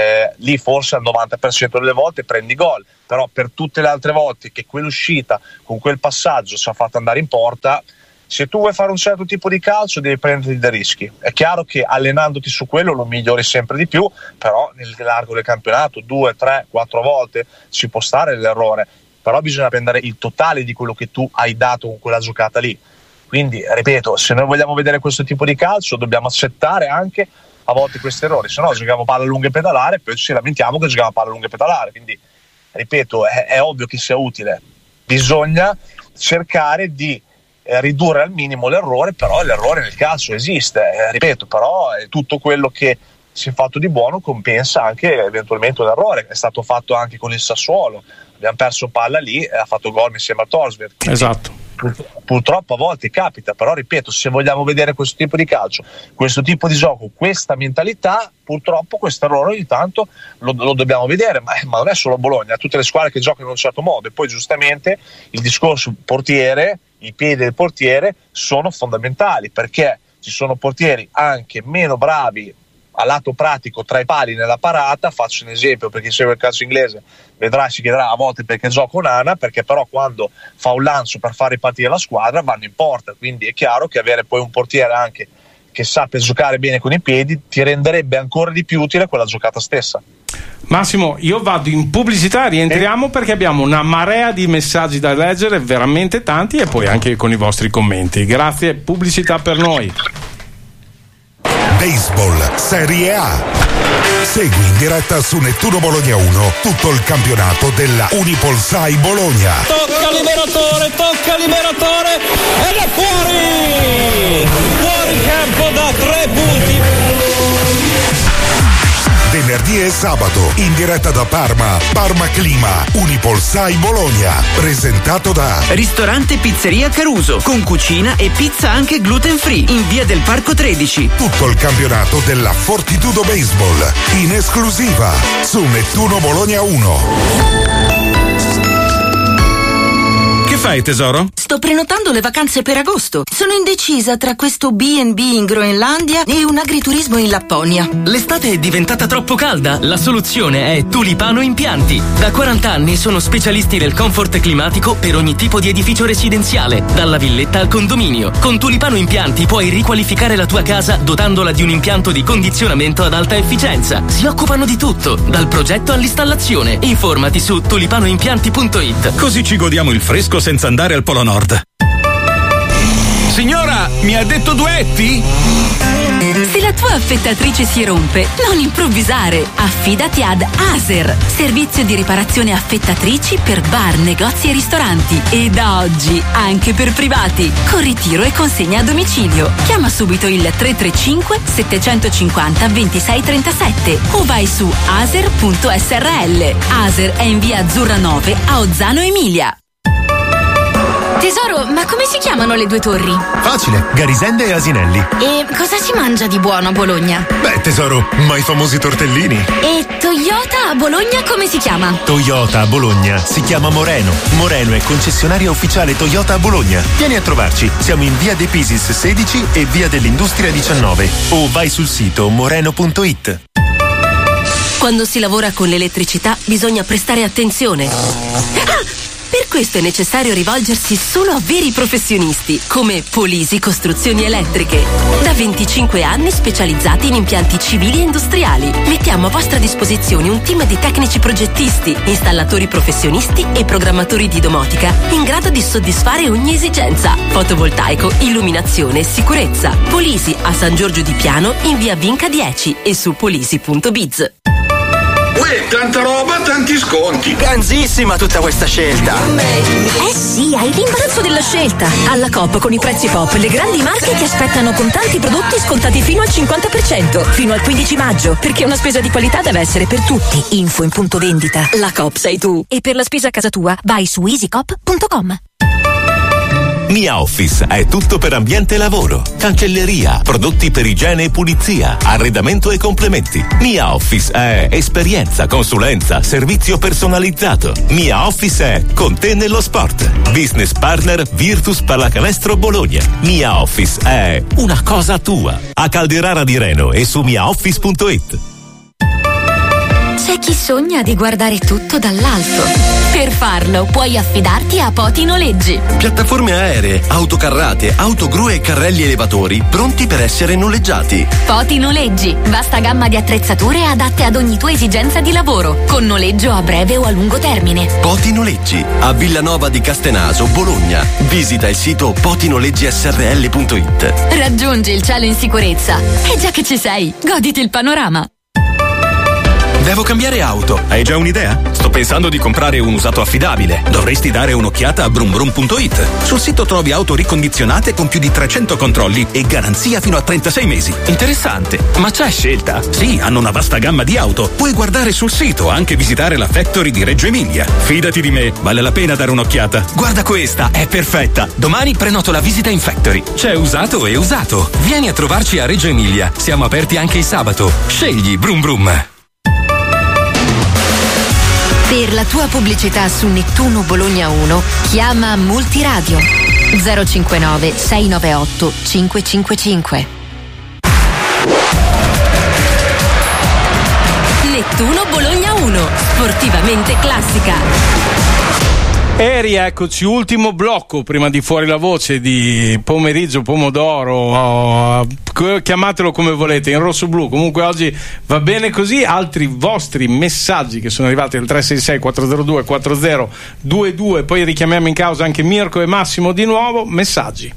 lì forse al 90% delle volte prendi gol, però per tutte le altre volte che quell'uscita con quel passaggio ci ha fatto andare in porta, se tu vuoi fare un certo tipo di calcio devi prenderti dei rischi. È chiaro che allenandoti su quello lo migliori sempre di più, però nell'arco del campionato 2, 3, 4 volte ci può stare l'errore, però bisogna prendere il totale di quello che tu hai dato con quella giocata lì. Quindi ripeto, se noi vogliamo vedere questo tipo di calcio dobbiamo accettare anche a volte questi errori, se no giochiamo palla lunga e pedalare, poi ci lamentiamo che giochiamo palla lunga e pedalare. Quindi ripeto, è ovvio che sia utile, bisogna cercare di ridurre al minimo l'errore, però l'errore nel calcio esiste, ripeto, però tutto quello che si è fatto di buono compensa anche eventualmente un errore, è stato fatto anche con il Sassuolo, abbiamo perso palla lì e ha fatto gol insieme a Torsberg. Esatto. Purtroppo a volte capita, però ripeto, se vogliamo vedere questo tipo di calcio, questo tipo di gioco, questa mentalità, purtroppo questo errore ogni tanto lo dobbiamo vedere, ma non è solo Bologna, tutte le squadre che giocano in un certo modo. E poi giustamente il discorso portiere, i piedi del portiere sono fondamentali, perché ci sono portieri anche meno bravi a lato pratico tra i pali nella parata. Faccio un esempio, per chi segue il calcio inglese vedrà, si chiederà a volte perché gioca Onana, perché però quando fa un lancio per fare partire la squadra vanno in porta, quindi è chiaro che avere poi un portiere anche che sappia giocare bene con i piedi ti renderebbe ancora di più utile quella giocata stessa. Massimo, io vado in pubblicità, rientriamo perché abbiamo una marea di messaggi da leggere, veramente tanti, e poi anche con i vostri commenti. Grazie, pubblicità per noi. Baseball Serie A. Segui in diretta su Nettuno Bologna 1 tutto il campionato della Unipolsai Bologna. Tocca liberatore ed è fuori campo da 3 punti. The venerdì e sabato, in diretta da Parma, Parma Clima, Unipolsai Bologna, presentato da Ristorante Pizzeria Caruso, con cucina e pizza anche gluten free, in via del Parco 13. Tutto il campionato della Fortitudo Baseball, in esclusiva su Nettuno Bologna 1. Che fai, tesoro? Sto prenotando le vacanze per agosto. Sono indecisa tra questo B&B in Groenlandia e un agriturismo in Lapponia. L'estate è diventata troppo calda. La soluzione è Tulipano Impianti. Da 40 anni sono specialisti del comfort climatico per ogni tipo di edificio residenziale, dalla villetta al condominio. Con Tulipano Impianti puoi riqualificare la tua casa dotandola di un impianto di condizionamento ad alta efficienza. Si occupano di tutto, dal progetto all'installazione. Informati su tulipanoimpianti.it. Così ci godiamo il fresco senza andare al Polo Nord. Signora, mi ha detto duetti? Se la tua affettatrice si rompe, non improvvisare. Affidati ad Aser, servizio di riparazione affettatrici per bar, negozi e ristoranti. E da oggi anche per privati, con ritiro e consegna a domicilio. Chiama subito il 335 750 2637 o vai su aser.srl. Aser è in via Azzurra 9 a Ozzano Emilia. Tesoro, ma come si chiamano le due torri? Facile, Garisende e Asinelli. E cosa si mangia di buono a Bologna? Beh, tesoro, ma i famosi tortellini. E Toyota a Bologna come si chiama? Toyota a Bologna si chiama Moreno. Moreno è concessionaria ufficiale Toyota a Bologna. Vieni a trovarci, siamo in via De Pisis 16 e via dell'Industria 19 o vai sul sito moreno.it. Quando si lavora con l'elettricità bisogna prestare attenzione. Per questo è necessario rivolgersi solo a veri professionisti, come Polisi Costruzioni Elettriche. Da 25 anni specializzati in impianti civili e industriali. Mettiamo a vostra disposizione un team di tecnici progettisti, installatori professionisti e programmatori di domotica in grado di soddisfare ogni esigenza. Fotovoltaico, illuminazione e sicurezza. Polisi a San Giorgio di Piano in via Vinca 10 e su polisi.biz. Uè, tanta roba, tanti sconti. Ganzissima tutta questa scelta. Eh sì, hai l'imbarazzo della scelta. Alla Coop con i prezzi pop, le grandi marche ti aspettano con tanti prodotti scontati fino al 50%, fino al 15 maggio, perché una spesa di qualità deve essere per tutti. Info in punto vendita. La Coop sei tu. E per la spesa a casa tua, vai su easycoop.com. Mia Office è tutto per ambiente e lavoro, cancelleria, prodotti per igiene e pulizia, arredamento e complementi. Mia Office è esperienza, consulenza, servizio personalizzato. Mia Office è con te nello sport. Business partner Virtus Pallacanestro Bologna. Mia Office è una cosa tua. A Calderara di Reno e su miaoffice.it. C'è chi sogna di guardare tutto dall'alto. Per farlo puoi affidarti a Poti Noleggi. Piattaforme aeree, autocarrate, autogru e carrelli elevatori pronti per essere noleggiati. Poti Noleggi, vasta gamma di attrezzature adatte ad ogni tua esigenza di lavoro, con noleggio a breve o a lungo termine. Poti Noleggi, a Villanova di Castenaso, Bologna. Visita il sito potinoleggisrl.it. Raggiungi il cielo in sicurezza. E già che ci sei, goditi il panorama. Devo cambiare auto. Hai già un'idea? Sto pensando di comprare un usato affidabile. Dovresti dare un'occhiata a brumbrum.it. Sul sito trovi auto ricondizionate con più di 300 controlli e garanzia fino a 36 mesi. Interessante. Ma c'è scelta? Sì, hanno una vasta gamma di auto. Puoi guardare sul sito, anche visitare la factory di Reggio Emilia. Fidati di me, vale la pena dare un'occhiata. Guarda questa, è perfetta. Domani prenoto la visita in factory. C'è usato e usato. Vieni a trovarci a Reggio Emilia. Siamo aperti anche il sabato. Scegli Brum Brum. Per la tua pubblicità su Nettuno Bologna 1, chiama Multiradio 059 698 555. Nettuno Bologna 1, sportivamente classica. E rieccoci, ultimo blocco prima di Fuori la Voce di pomeriggio pomodoro, chiamatelo come volete, in rosso blu, comunque oggi va bene così. Altri vostri messaggi che sono arrivati al 366 402 4022, poi richiamiamo in causa anche Mirko e Massimo di nuovo. Messaggi.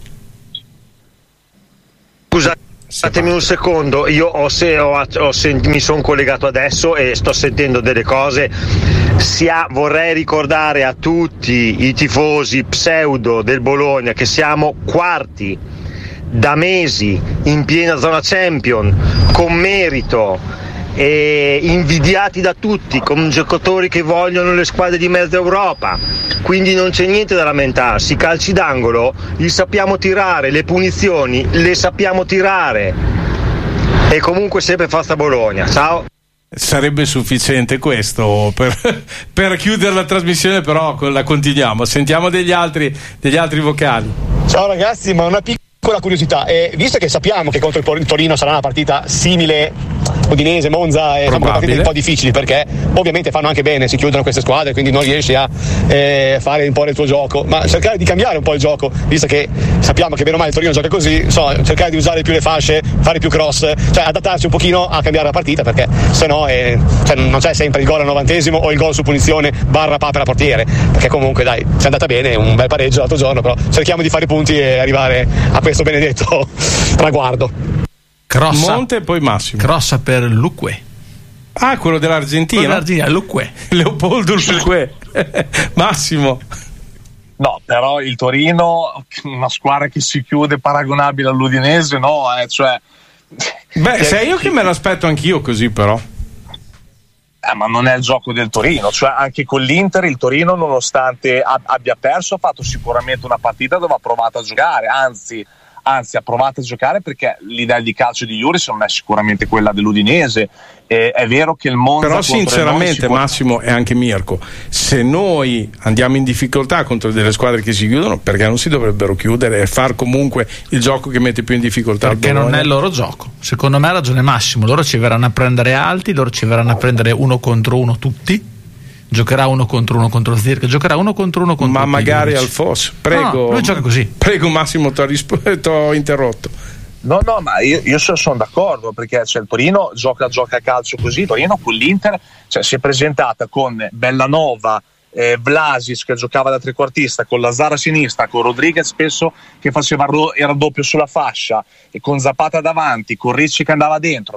Scusatemi un secondo, io mi sono collegato adesso e sto sentendo delle cose. Vorrei ricordare a tutti i tifosi pseudo del Bologna che siamo quarti da mesi in piena zona Champion con merito e invidiati da tutti, con giocatori che vogliono le squadre di mezza Europa, quindi non c'è niente da lamentarsi. I calci d'angolo li sappiamo tirare, le punizioni le sappiamo tirare, e comunque sempre forza Bologna. Ciao. Sarebbe sufficiente questo per chiudere la trasmissione, però la continuiamo. Sentiamo degli altri vocali. Ciao ragazzi, ma una piccola curiosità, visto che sappiamo che contro il Torino sarà una partita simile Udinese, Monza, sono partite un po' difficili, perché ovviamente fanno anche bene, si chiudono queste squadre, quindi non riesci a fare un po' il tuo gioco, ma cercare di cambiare un po' il gioco, visto che sappiamo che bene o male il Torino gioca così, cercare di usare più le fasce, fare più cross, cioè adattarsi un pochino a cambiare la partita, perché se no non c'è sempre il gol al 90esimo o il gol su punizione / papera portiere, perché comunque dai, c'è andata bene, un bel pareggio l'altro giorno, però cerchiamo di fare punti e arrivare a questo benedetto traguardo. Monte e poi Massimo. Crossa per Luque. Ah, quello dell'Argentina? Luque. Leopoldo Luque. Massimo. No, però il Torino, una squadra che si chiude paragonabile all'Udinese, no, cioè... Beh, sei io che me l'aspetto anch'io così, però. Ma non è il gioco del Torino, cioè anche con l'Inter il Torino, nonostante abbia perso, ha fatto sicuramente una partita dove ha provato a giocare, anzi ha provato a giocare, perché l'idea di calcio di Juric non è sicuramente quella dell'Udinese. È vero che il Monza, però sinceramente Massimo e anche Mirko, se noi andiamo in difficoltà contro delle squadre che si chiudono, perché non si dovrebbero chiudere e far comunque il gioco che mette più in difficoltà? Perché non è il loro gioco, secondo me ha ragione Massimo, loro ci verranno a prendere alti, loro ci verranno a prendere 1 contro 1 tutti, giocherà 1 contro 1 contro Zirk, giocherà 1 contro 1 contro ma magari Juric. al FOS, prego. No, lui gioca così. Prego Massimo, t'ho interrotto. No, ma io sono d'accordo, perché il Torino gioca a calcio così. Il Torino con l'Inter si è presentata con Bellanova, Vlasic che giocava da trequartista, con Lazaro a sinistra, con Rodriguez spesso che era doppio sulla fascia, e con Zapata davanti, con Ricci che andava dentro.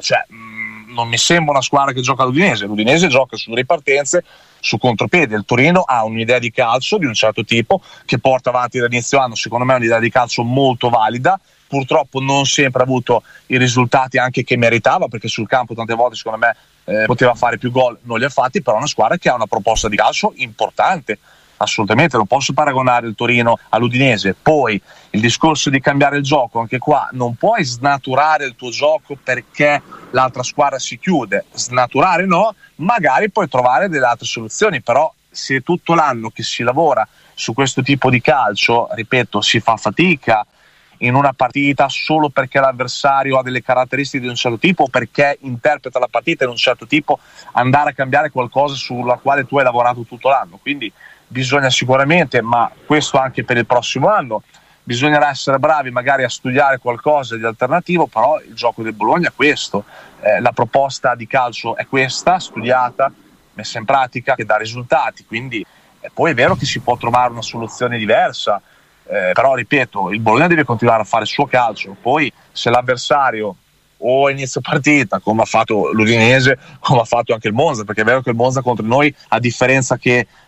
Non mi sembra una squadra che gioca all'Udinese. L'Udinese gioca sulle ripartenze, su contropiede. Il Torino ha un'idea di calcio di un certo tipo che porta avanti dall'inizio anno, secondo me è un'idea di calcio molto valida. Purtroppo non sempre ha avuto i risultati anche che meritava, perché sul campo tante volte secondo me poteva fare più gol, non li ha fatti, però è una squadra che ha una proposta di calcio importante. Assolutamente, non posso paragonare il Torino all'Udinese. Poi il discorso di cambiare il gioco, anche qua non puoi snaturare il tuo gioco perché l'altra squadra si chiude. Snaturare no, magari puoi trovare delle altre soluzioni, però se tutto l'anno che si lavora su questo tipo di calcio, ripeto, si fa fatica in una partita solo perché l'avversario ha delle caratteristiche di un certo tipo o perché interpreta la partita in un certo tipo, andare a cambiare qualcosa sulla quale tu hai lavorato tutto l'anno. Quindi bisogna sicuramente, ma questo anche per il prossimo anno, bisognerà essere bravi magari a studiare qualcosa di alternativo, però il gioco del Bologna è questo, la proposta di calcio è questa, studiata, messa in pratica, che dà risultati, quindi poi è vero che si può trovare una soluzione diversa, però ripeto, il Bologna deve continuare a fare il suo calcio. Poi se l'avversario o inizio partita, come ha fatto l'Udinese, come ha fatto anche il Monza, perché è vero che il Monza contro noi, a differenza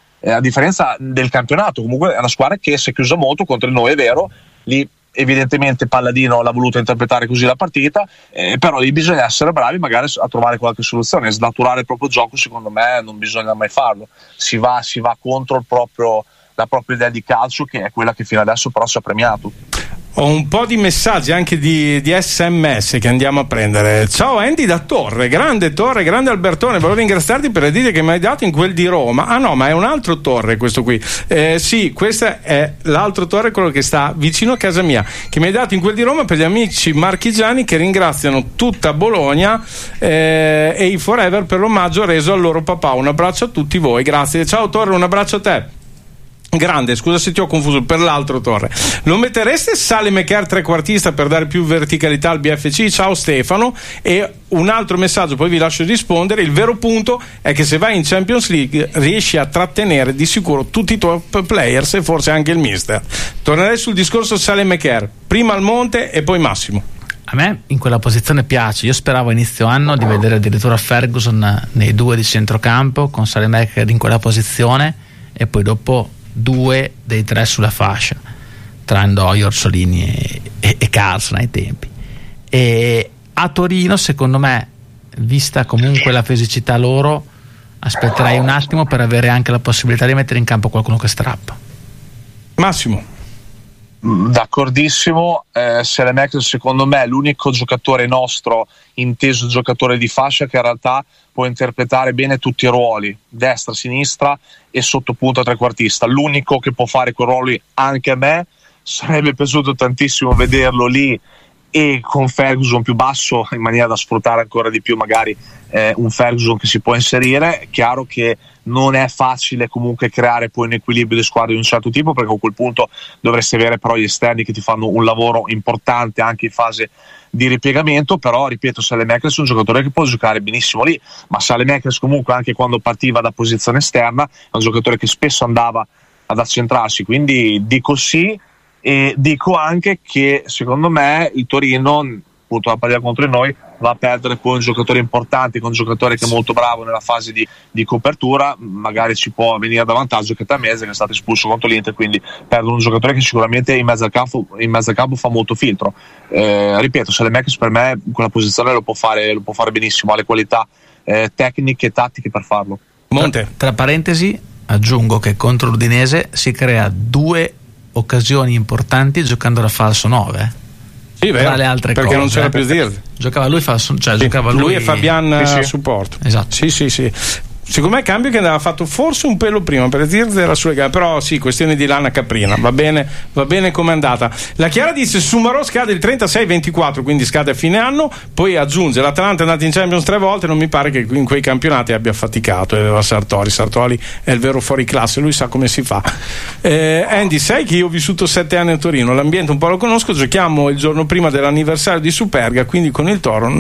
del campionato, comunque è una squadra che si è chiusa molto contro noi, è vero, lì evidentemente Palladino l'ha voluto interpretare così la partita, però lì bisogna essere bravi magari a trovare qualche soluzione. Snaturare il proprio gioco secondo me non bisogna mai farlo, si va contro la propria idea di calcio, che è quella che fino adesso però si è premiato. Ho un po' di messaggi anche di SMS che andiamo a prendere. Ciao Andy da Torre, grande Albertone, volevo ringraziarti per le dite che mi hai dato in quel di Roma. Ah no, ma è un altro Torre questo qui. Sì, questo è l'altro Torre, quello che sta vicino a casa mia, che mi hai dato in quel di Roma per gli amici marchigiani che ringraziano tutta Bologna e i Forever per l'omaggio reso al loro papà. Un abbraccio a tutti voi, grazie. Ciao Torre, un abbraccio a te. Grande, scusa se ti ho confuso per l'altro Torre. Lo mettereste Salemaker trequartista per dare più verticalità al BFC? Ciao Stefano. E un altro messaggio, poi vi lascio rispondere. Il vero punto è che se vai in Champions League riesci a trattenere di sicuro tutti i top players e forse anche il mister. Tornerei sul discorso Salemaker, prima al Monte e poi Massimo. A me in quella posizione piace. Io speravo a inizio anno di vedere addirittura Ferguson nei due di centrocampo con Salemaker in quella posizione e poi dopo 2 dei 3 sulla fascia tra Ndoi, Orsolini e Carlson ai tempi. E a Torino secondo me vista comunque la fisicità loro, aspetterei un attimo per avere anche la possibilità di mettere in campo qualcuno che strappa. Massimo. D'accordissimo. Saelemaekers secondo me è l'unico giocatore nostro, inteso giocatore di fascia, che in realtà può interpretare bene tutti i ruoli, destra, sinistra e sottopunta trequartista. L'unico che può fare quei ruoli anche a me. Sarebbe piaciuto tantissimo vederlo lì e con Ferguson più basso, in maniera da sfruttare ancora di più magari un Ferguson che si può inserire. Chiaro che non è facile comunque creare poi un equilibrio di squadre di un certo tipo, perché a quel punto dovresti avere però gli esterni che ti fanno un lavoro importante anche in fase di ripiegamento. Però ripeto, Saelemaekers è un giocatore che può giocare benissimo lì, ma Saelemaekers comunque anche quando partiva da posizione esterna è un giocatore che spesso andava ad accentrarsi, quindi dico sì. E dico anche che secondo me il Torino, appunto la partita contro noi, va a perdere poi un giocatore importante, con un giocatore che è molto bravo nella fase di copertura. Magari ci può venire da vantaggio che Tamese, che è stato espulso contro l'Inter, quindi perdono un giocatore che sicuramente in mezzo al campo fa molto filtro. Ripeto, Saelemaekers per me quella posizione lo può fare benissimo, ha le qualità tecniche e tattiche per farlo. Monte. Tra parentesi aggiungo che contro l'Udinese si crea 2 occasioni importanti giocando da falso 9. Sì, vero, tra le altre perché cose, non c'era più Zirkzee. Giocava lui falso, cioè sì, giocava lui e Fabian sì. supporto. Esatto. Sì. Secondo me cambio che andava fatto forse un pelo prima, per Zirkzee era sulle gambe, però sì, questione di lana caprina, va bene come è andata. La Chiara dice Sumarò scade il 36-24, quindi scade a fine anno, poi aggiunge l'Atalanta è andata in Champions 3 volte, non mi pare che in quei campionati abbia faticato, e aveva Sartori è il vero fuoriclasse, lui sa come si fa. Andy, sai che io ho vissuto 7 anni a Torino, l'ambiente un po' lo conosco, giochiamo il giorno prima dell'anniversario di Superga, quindi con il Toro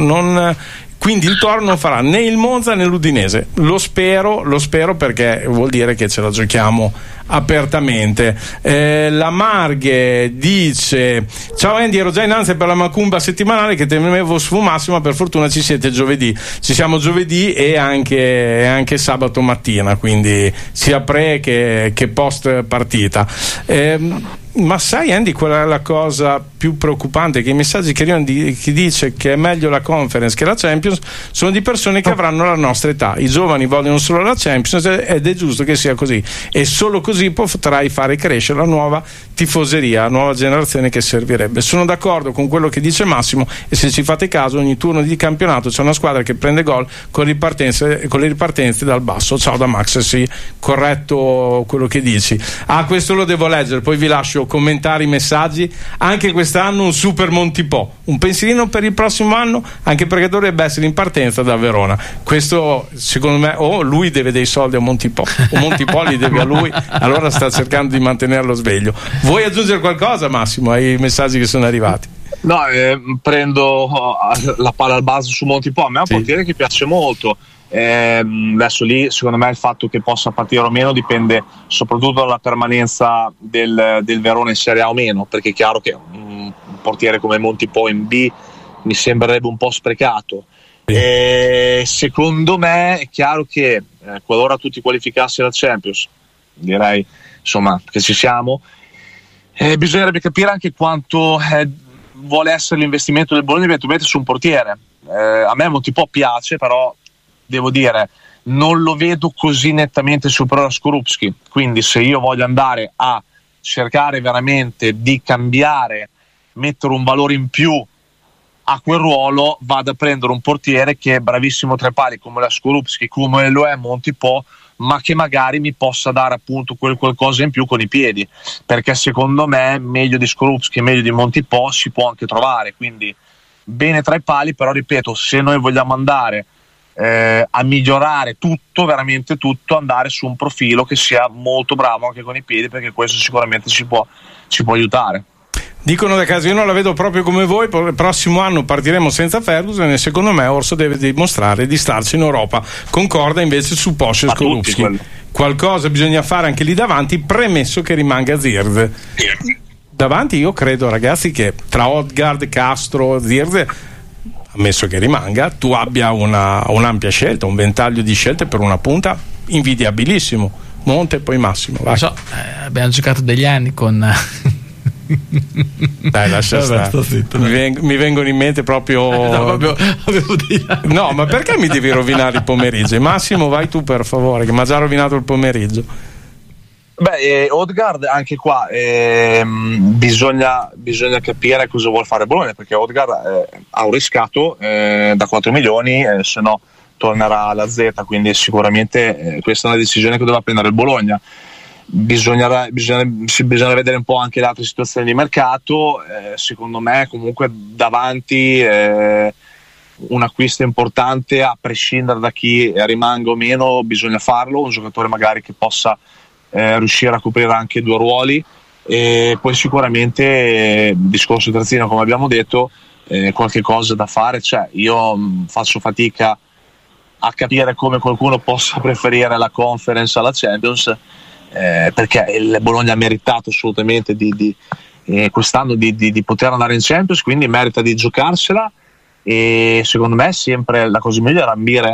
quindi il Toro non farà né il Monza né l'Udinese. Lo spero perché vuol dire che ce la giochiamo apertamente. La Marghe dice ciao Andy, ero già in ansia per la macumba settimanale che temevo sfumasse, ma per fortuna ci siamo giovedì e anche sabato mattina, quindi sia pre che post partita. Ma sai Andy, qual è la cosa più preoccupante? Che i messaggi che arrivano chi dice che è meglio la Conference che la Champions sono di persone che avranno la nostra età. I giovani vogliono solo la Champions ed è giusto che sia così, e solo così potrai fare crescere la nuova tifoseria, la nuova generazione che servirebbe. Sono d'accordo con quello che dice Massimo, e se ci fate caso ogni turno di campionato c'è una squadra che prende gol con le ripartenze dal basso. Ciao da Max. Sì, corretto quello che dici. Questo lo devo leggere, poi vi lascio commentare i messaggi. Anche quest'anno un super Montipò, un pensierino per il prossimo anno, anche perché dovrebbe essere in partenza da Verona. Questo secondo me lui deve dei soldi a Montipò o Montipò li deve a lui, allora sta cercando di mantenerlo sveglio. Vuoi aggiungere qualcosa Massimo ai messaggi che sono arrivati? No, prendo la palla al balzo su Montipò. A me è un portiere che piace molto. Adesso lì secondo me il fatto che possa partire o meno dipende soprattutto dalla permanenza del Verona in Serie A o meno, perché è chiaro che un portiere come Montipò in B mi sembrerebbe un po' sprecato. Secondo me è chiaro che qualora tutti qualificassi la Champions, direi insomma che ci siamo, bisognerebbe capire anche quanto vuole essere l'investimento del Bologna eventualmente su un portiere. A me Montipò piace, però devo dire non lo vedo così nettamente superiore a Skorupski, quindi se io voglio andare a cercare veramente di cambiare, mettere un valore in più a quel ruolo, vado a prendere un portiere che è bravissimo tra i pali come la Skorupski, come lo è Montipò, ma che magari mi possa dare appunto qualcosa in più con i piedi, perché secondo me meglio di Skorupski, meglio di Montipò si può anche trovare, quindi bene tra i pali. Però ripeto, se noi vogliamo andare a migliorare tutto, veramente tutto, andare su un profilo che sia molto bravo anche con i piedi, perché questo sicuramente ci può aiutare. Dicono da casa, io non la vedo proprio come voi, il prossimo anno partiremo senza Ferguson e secondo me Orso deve dimostrare di starci in Europa. Concorda invece su Posch e Skorupski. Qualcosa bisogna fare anche lì davanti, premesso che rimanga Zirkzee. Davanti io credo, ragazzi, che tra Odgaard, Castro, Zirkzee, ammesso che rimanga, tu abbia un'ampia scelta, un ventaglio di scelte per una punta invidiabilissimo. Monte e poi Massimo. Abbiamo giocato degli anni con Dai, lascia stare. Mi vengono in mente proprio no, ma perché mi devi rovinare il pomeriggio? Massimo, vai tu per favore, che mi ha già rovinato il pomeriggio. Odegaard anche qua bisogna capire cosa vuol fare Bologna, perché Odegaard ha un riscatto da 4 milioni, se no tornerà alla Z, quindi sicuramente questa è una decisione che doveva prendere il Bologna. Bisogna vedere un po' anche le altre situazioni di mercato. Secondo me comunque davanti un acquisto importante, a prescindere da chi rimanga o meno, bisogna farlo, un giocatore magari che possa riuscire a coprire anche 2 ruoli, e poi sicuramente discorso terzino, come abbiamo detto, qualche cosa da fare c'è. Io faccio fatica a capire come qualcuno possa preferire la Conference alla Champions, perché il Bologna ha meritato assolutamente quest'anno di poter andare in Champions, quindi merita di giocarsela, e secondo me sempre la cosa migliore è ambire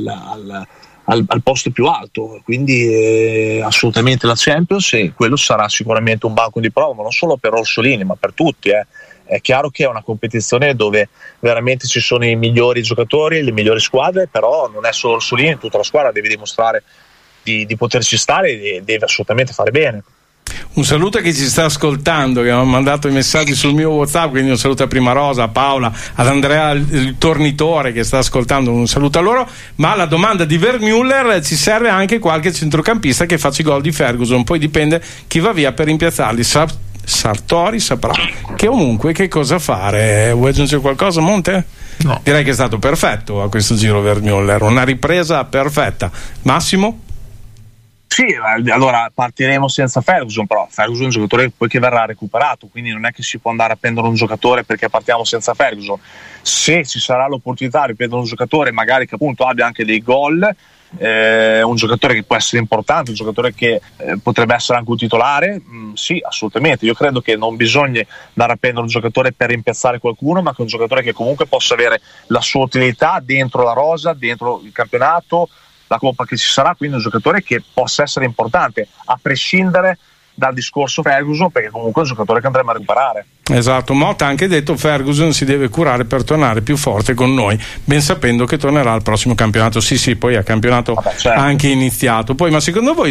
al posto più alto, quindi assolutamente la Champions, e quello sarà sicuramente un banco di prova, ma non solo per Orsolini ma per tutti. È chiaro che è una competizione dove veramente ci sono i migliori giocatori, le migliori squadre, però non è solo Orsolini, tutta la squadra deve dimostrare di poterci stare e deve assolutamente fare bene. Un saluto a chi ci sta ascoltando, che mi ha mandato i messaggi sul mio WhatsApp, quindi un saluto a Prima Rosa, a Paola, ad Andrea il tornitore che sta ascoltando, un saluto a loro. Ma la domanda di Vermüller: ci serve anche qualche centrocampista che faccia i gol di Ferguson, poi dipende chi va via per rimpiazzarli. Sartori saprà che comunque che cosa fare. Vuoi aggiungere qualcosa, Monte? No. Direi che è stato perfetto a questo giro Vermüller, una ripresa perfetta. Massimo? Sì, allora partiremo senza Ferguson, però Ferguson è un giocatore poi che verrà recuperato, quindi non è che si può andare a prendere un giocatore perché partiamo senza Ferguson. Se ci sarà l'opportunità di prendere un giocatore magari che appunto abbia anche dei gol, un giocatore che può essere importante, un giocatore che potrebbe essere anche un titolare, sì, assolutamente. Io credo che non bisogna andare a prendere un giocatore per rimpiazzare qualcuno, ma che un giocatore che comunque possa avere la sua utilità dentro la rosa, dentro il campionato, la Coppa che ci sarà, quindi un giocatore che possa essere importante a prescindere dal discorso Ferguson, perché comunque è un giocatore che andremo a recuperare. Esatto, Motta ha anche detto Ferguson si deve curare per tornare più forte con noi, ben sapendo che tornerà al prossimo campionato. Sì, poi a campionato certo, anche iniziato. Poi, ma secondo voi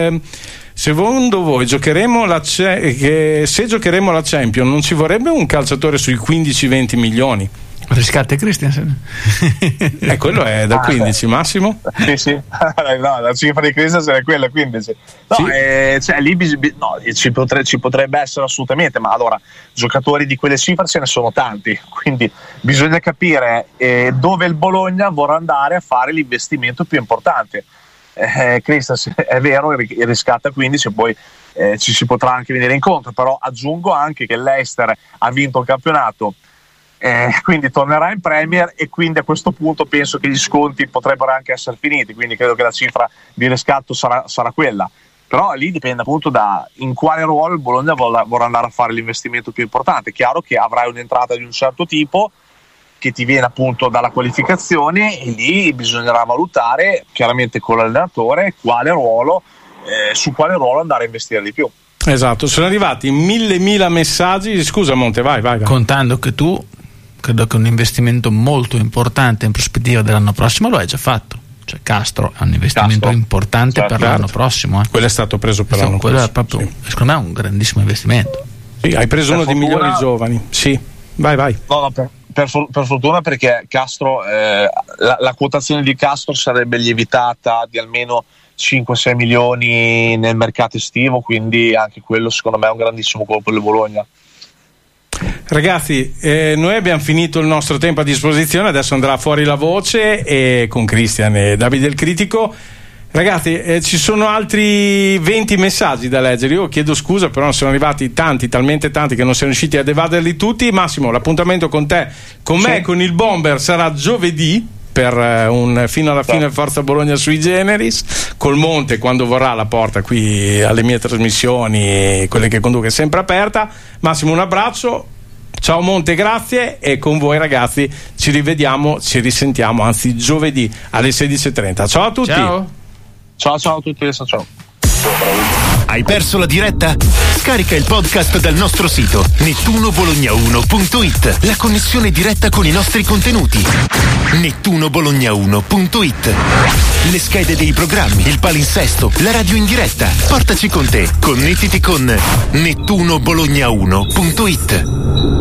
giocheremo se giocheremo la Champions, non ci vorrebbe un calciatore sui 15-20 milioni? Riscatta Christensen. Quello è da 15, Massimo? Sì. No, la cifra di Christensen è quella, 15. No, sì. Lì ci potrebbe essere assolutamente, ma allora giocatori di quelle cifre ce ne sono tanti, quindi bisogna capire dove il Bologna vorrà andare a fare l'investimento più importante. Christensen è vero, riscatta 15, poi ci si potrà anche venire incontro, però aggiungo anche che l'Leicester ha vinto il campionato, quindi tornerà in Premier, e quindi a questo punto penso che gli sconti potrebbero anche essere finiti, quindi credo che la cifra di riscatto sarà quella, però lì dipende appunto da in quale ruolo il Bologna vorrà andare a fare l'investimento più importante. Chiaro che avrai un'entrata di un certo tipo che ti viene appunto dalla qualificazione, e lì bisognerà valutare chiaramente con l'allenatore su quale ruolo andare a investire di più. Esatto, sono arrivati mille messaggi. Scusa Monte, vai. Contando che tu, credo che un investimento molto importante in prospettiva dell'anno prossimo lo hai già fatto, cioè Castro è un investimento importante per l'anno prossimo. Quello è stato preso per l'anno prossimo. È proprio, secondo me è un grandissimo investimento. Sì, hai preso uno dei migliori giovani. Sì, vai. No, per fortuna, perché Castro, la quotazione di Castro sarebbe lievitata di almeno 5-6 milioni nel mercato estivo, quindi anche quello secondo me è un grandissimo colpo del Bologna. Ragazzi, noi abbiamo finito il nostro tempo a disposizione, adesso andrà fuori la voce e con Cristian e Davide il Critico. Ragazzi, ci sono altri 20 messaggi da leggere, io chiedo scusa, però ne sono arrivati talmente tanti che non siamo riusciti a evaderli tutti. Massimo, l'appuntamento con te, con me e con il Bomber sarà giovedì per fino alla fine Forza Bologna sui generis, col Monte quando vorrà la porta qui alle mie trasmissioni, quelle che conduco, è sempre aperta. Massimo, un abbraccio, ciao Monte, grazie, e con voi ragazzi ci risentiamo anzi giovedì alle 16:30. Ciao a tutti. Ciao a tutti, ciao. Hai perso la diretta? Scarica il podcast dal nostro sito nettunobologna1.it. La connessione diretta con i nostri contenuti. nettunobologna1.it. Le schede dei programmi, il palinsesto, la radio in diretta. Portaci con te. Connettiti con nettunobologna1.it.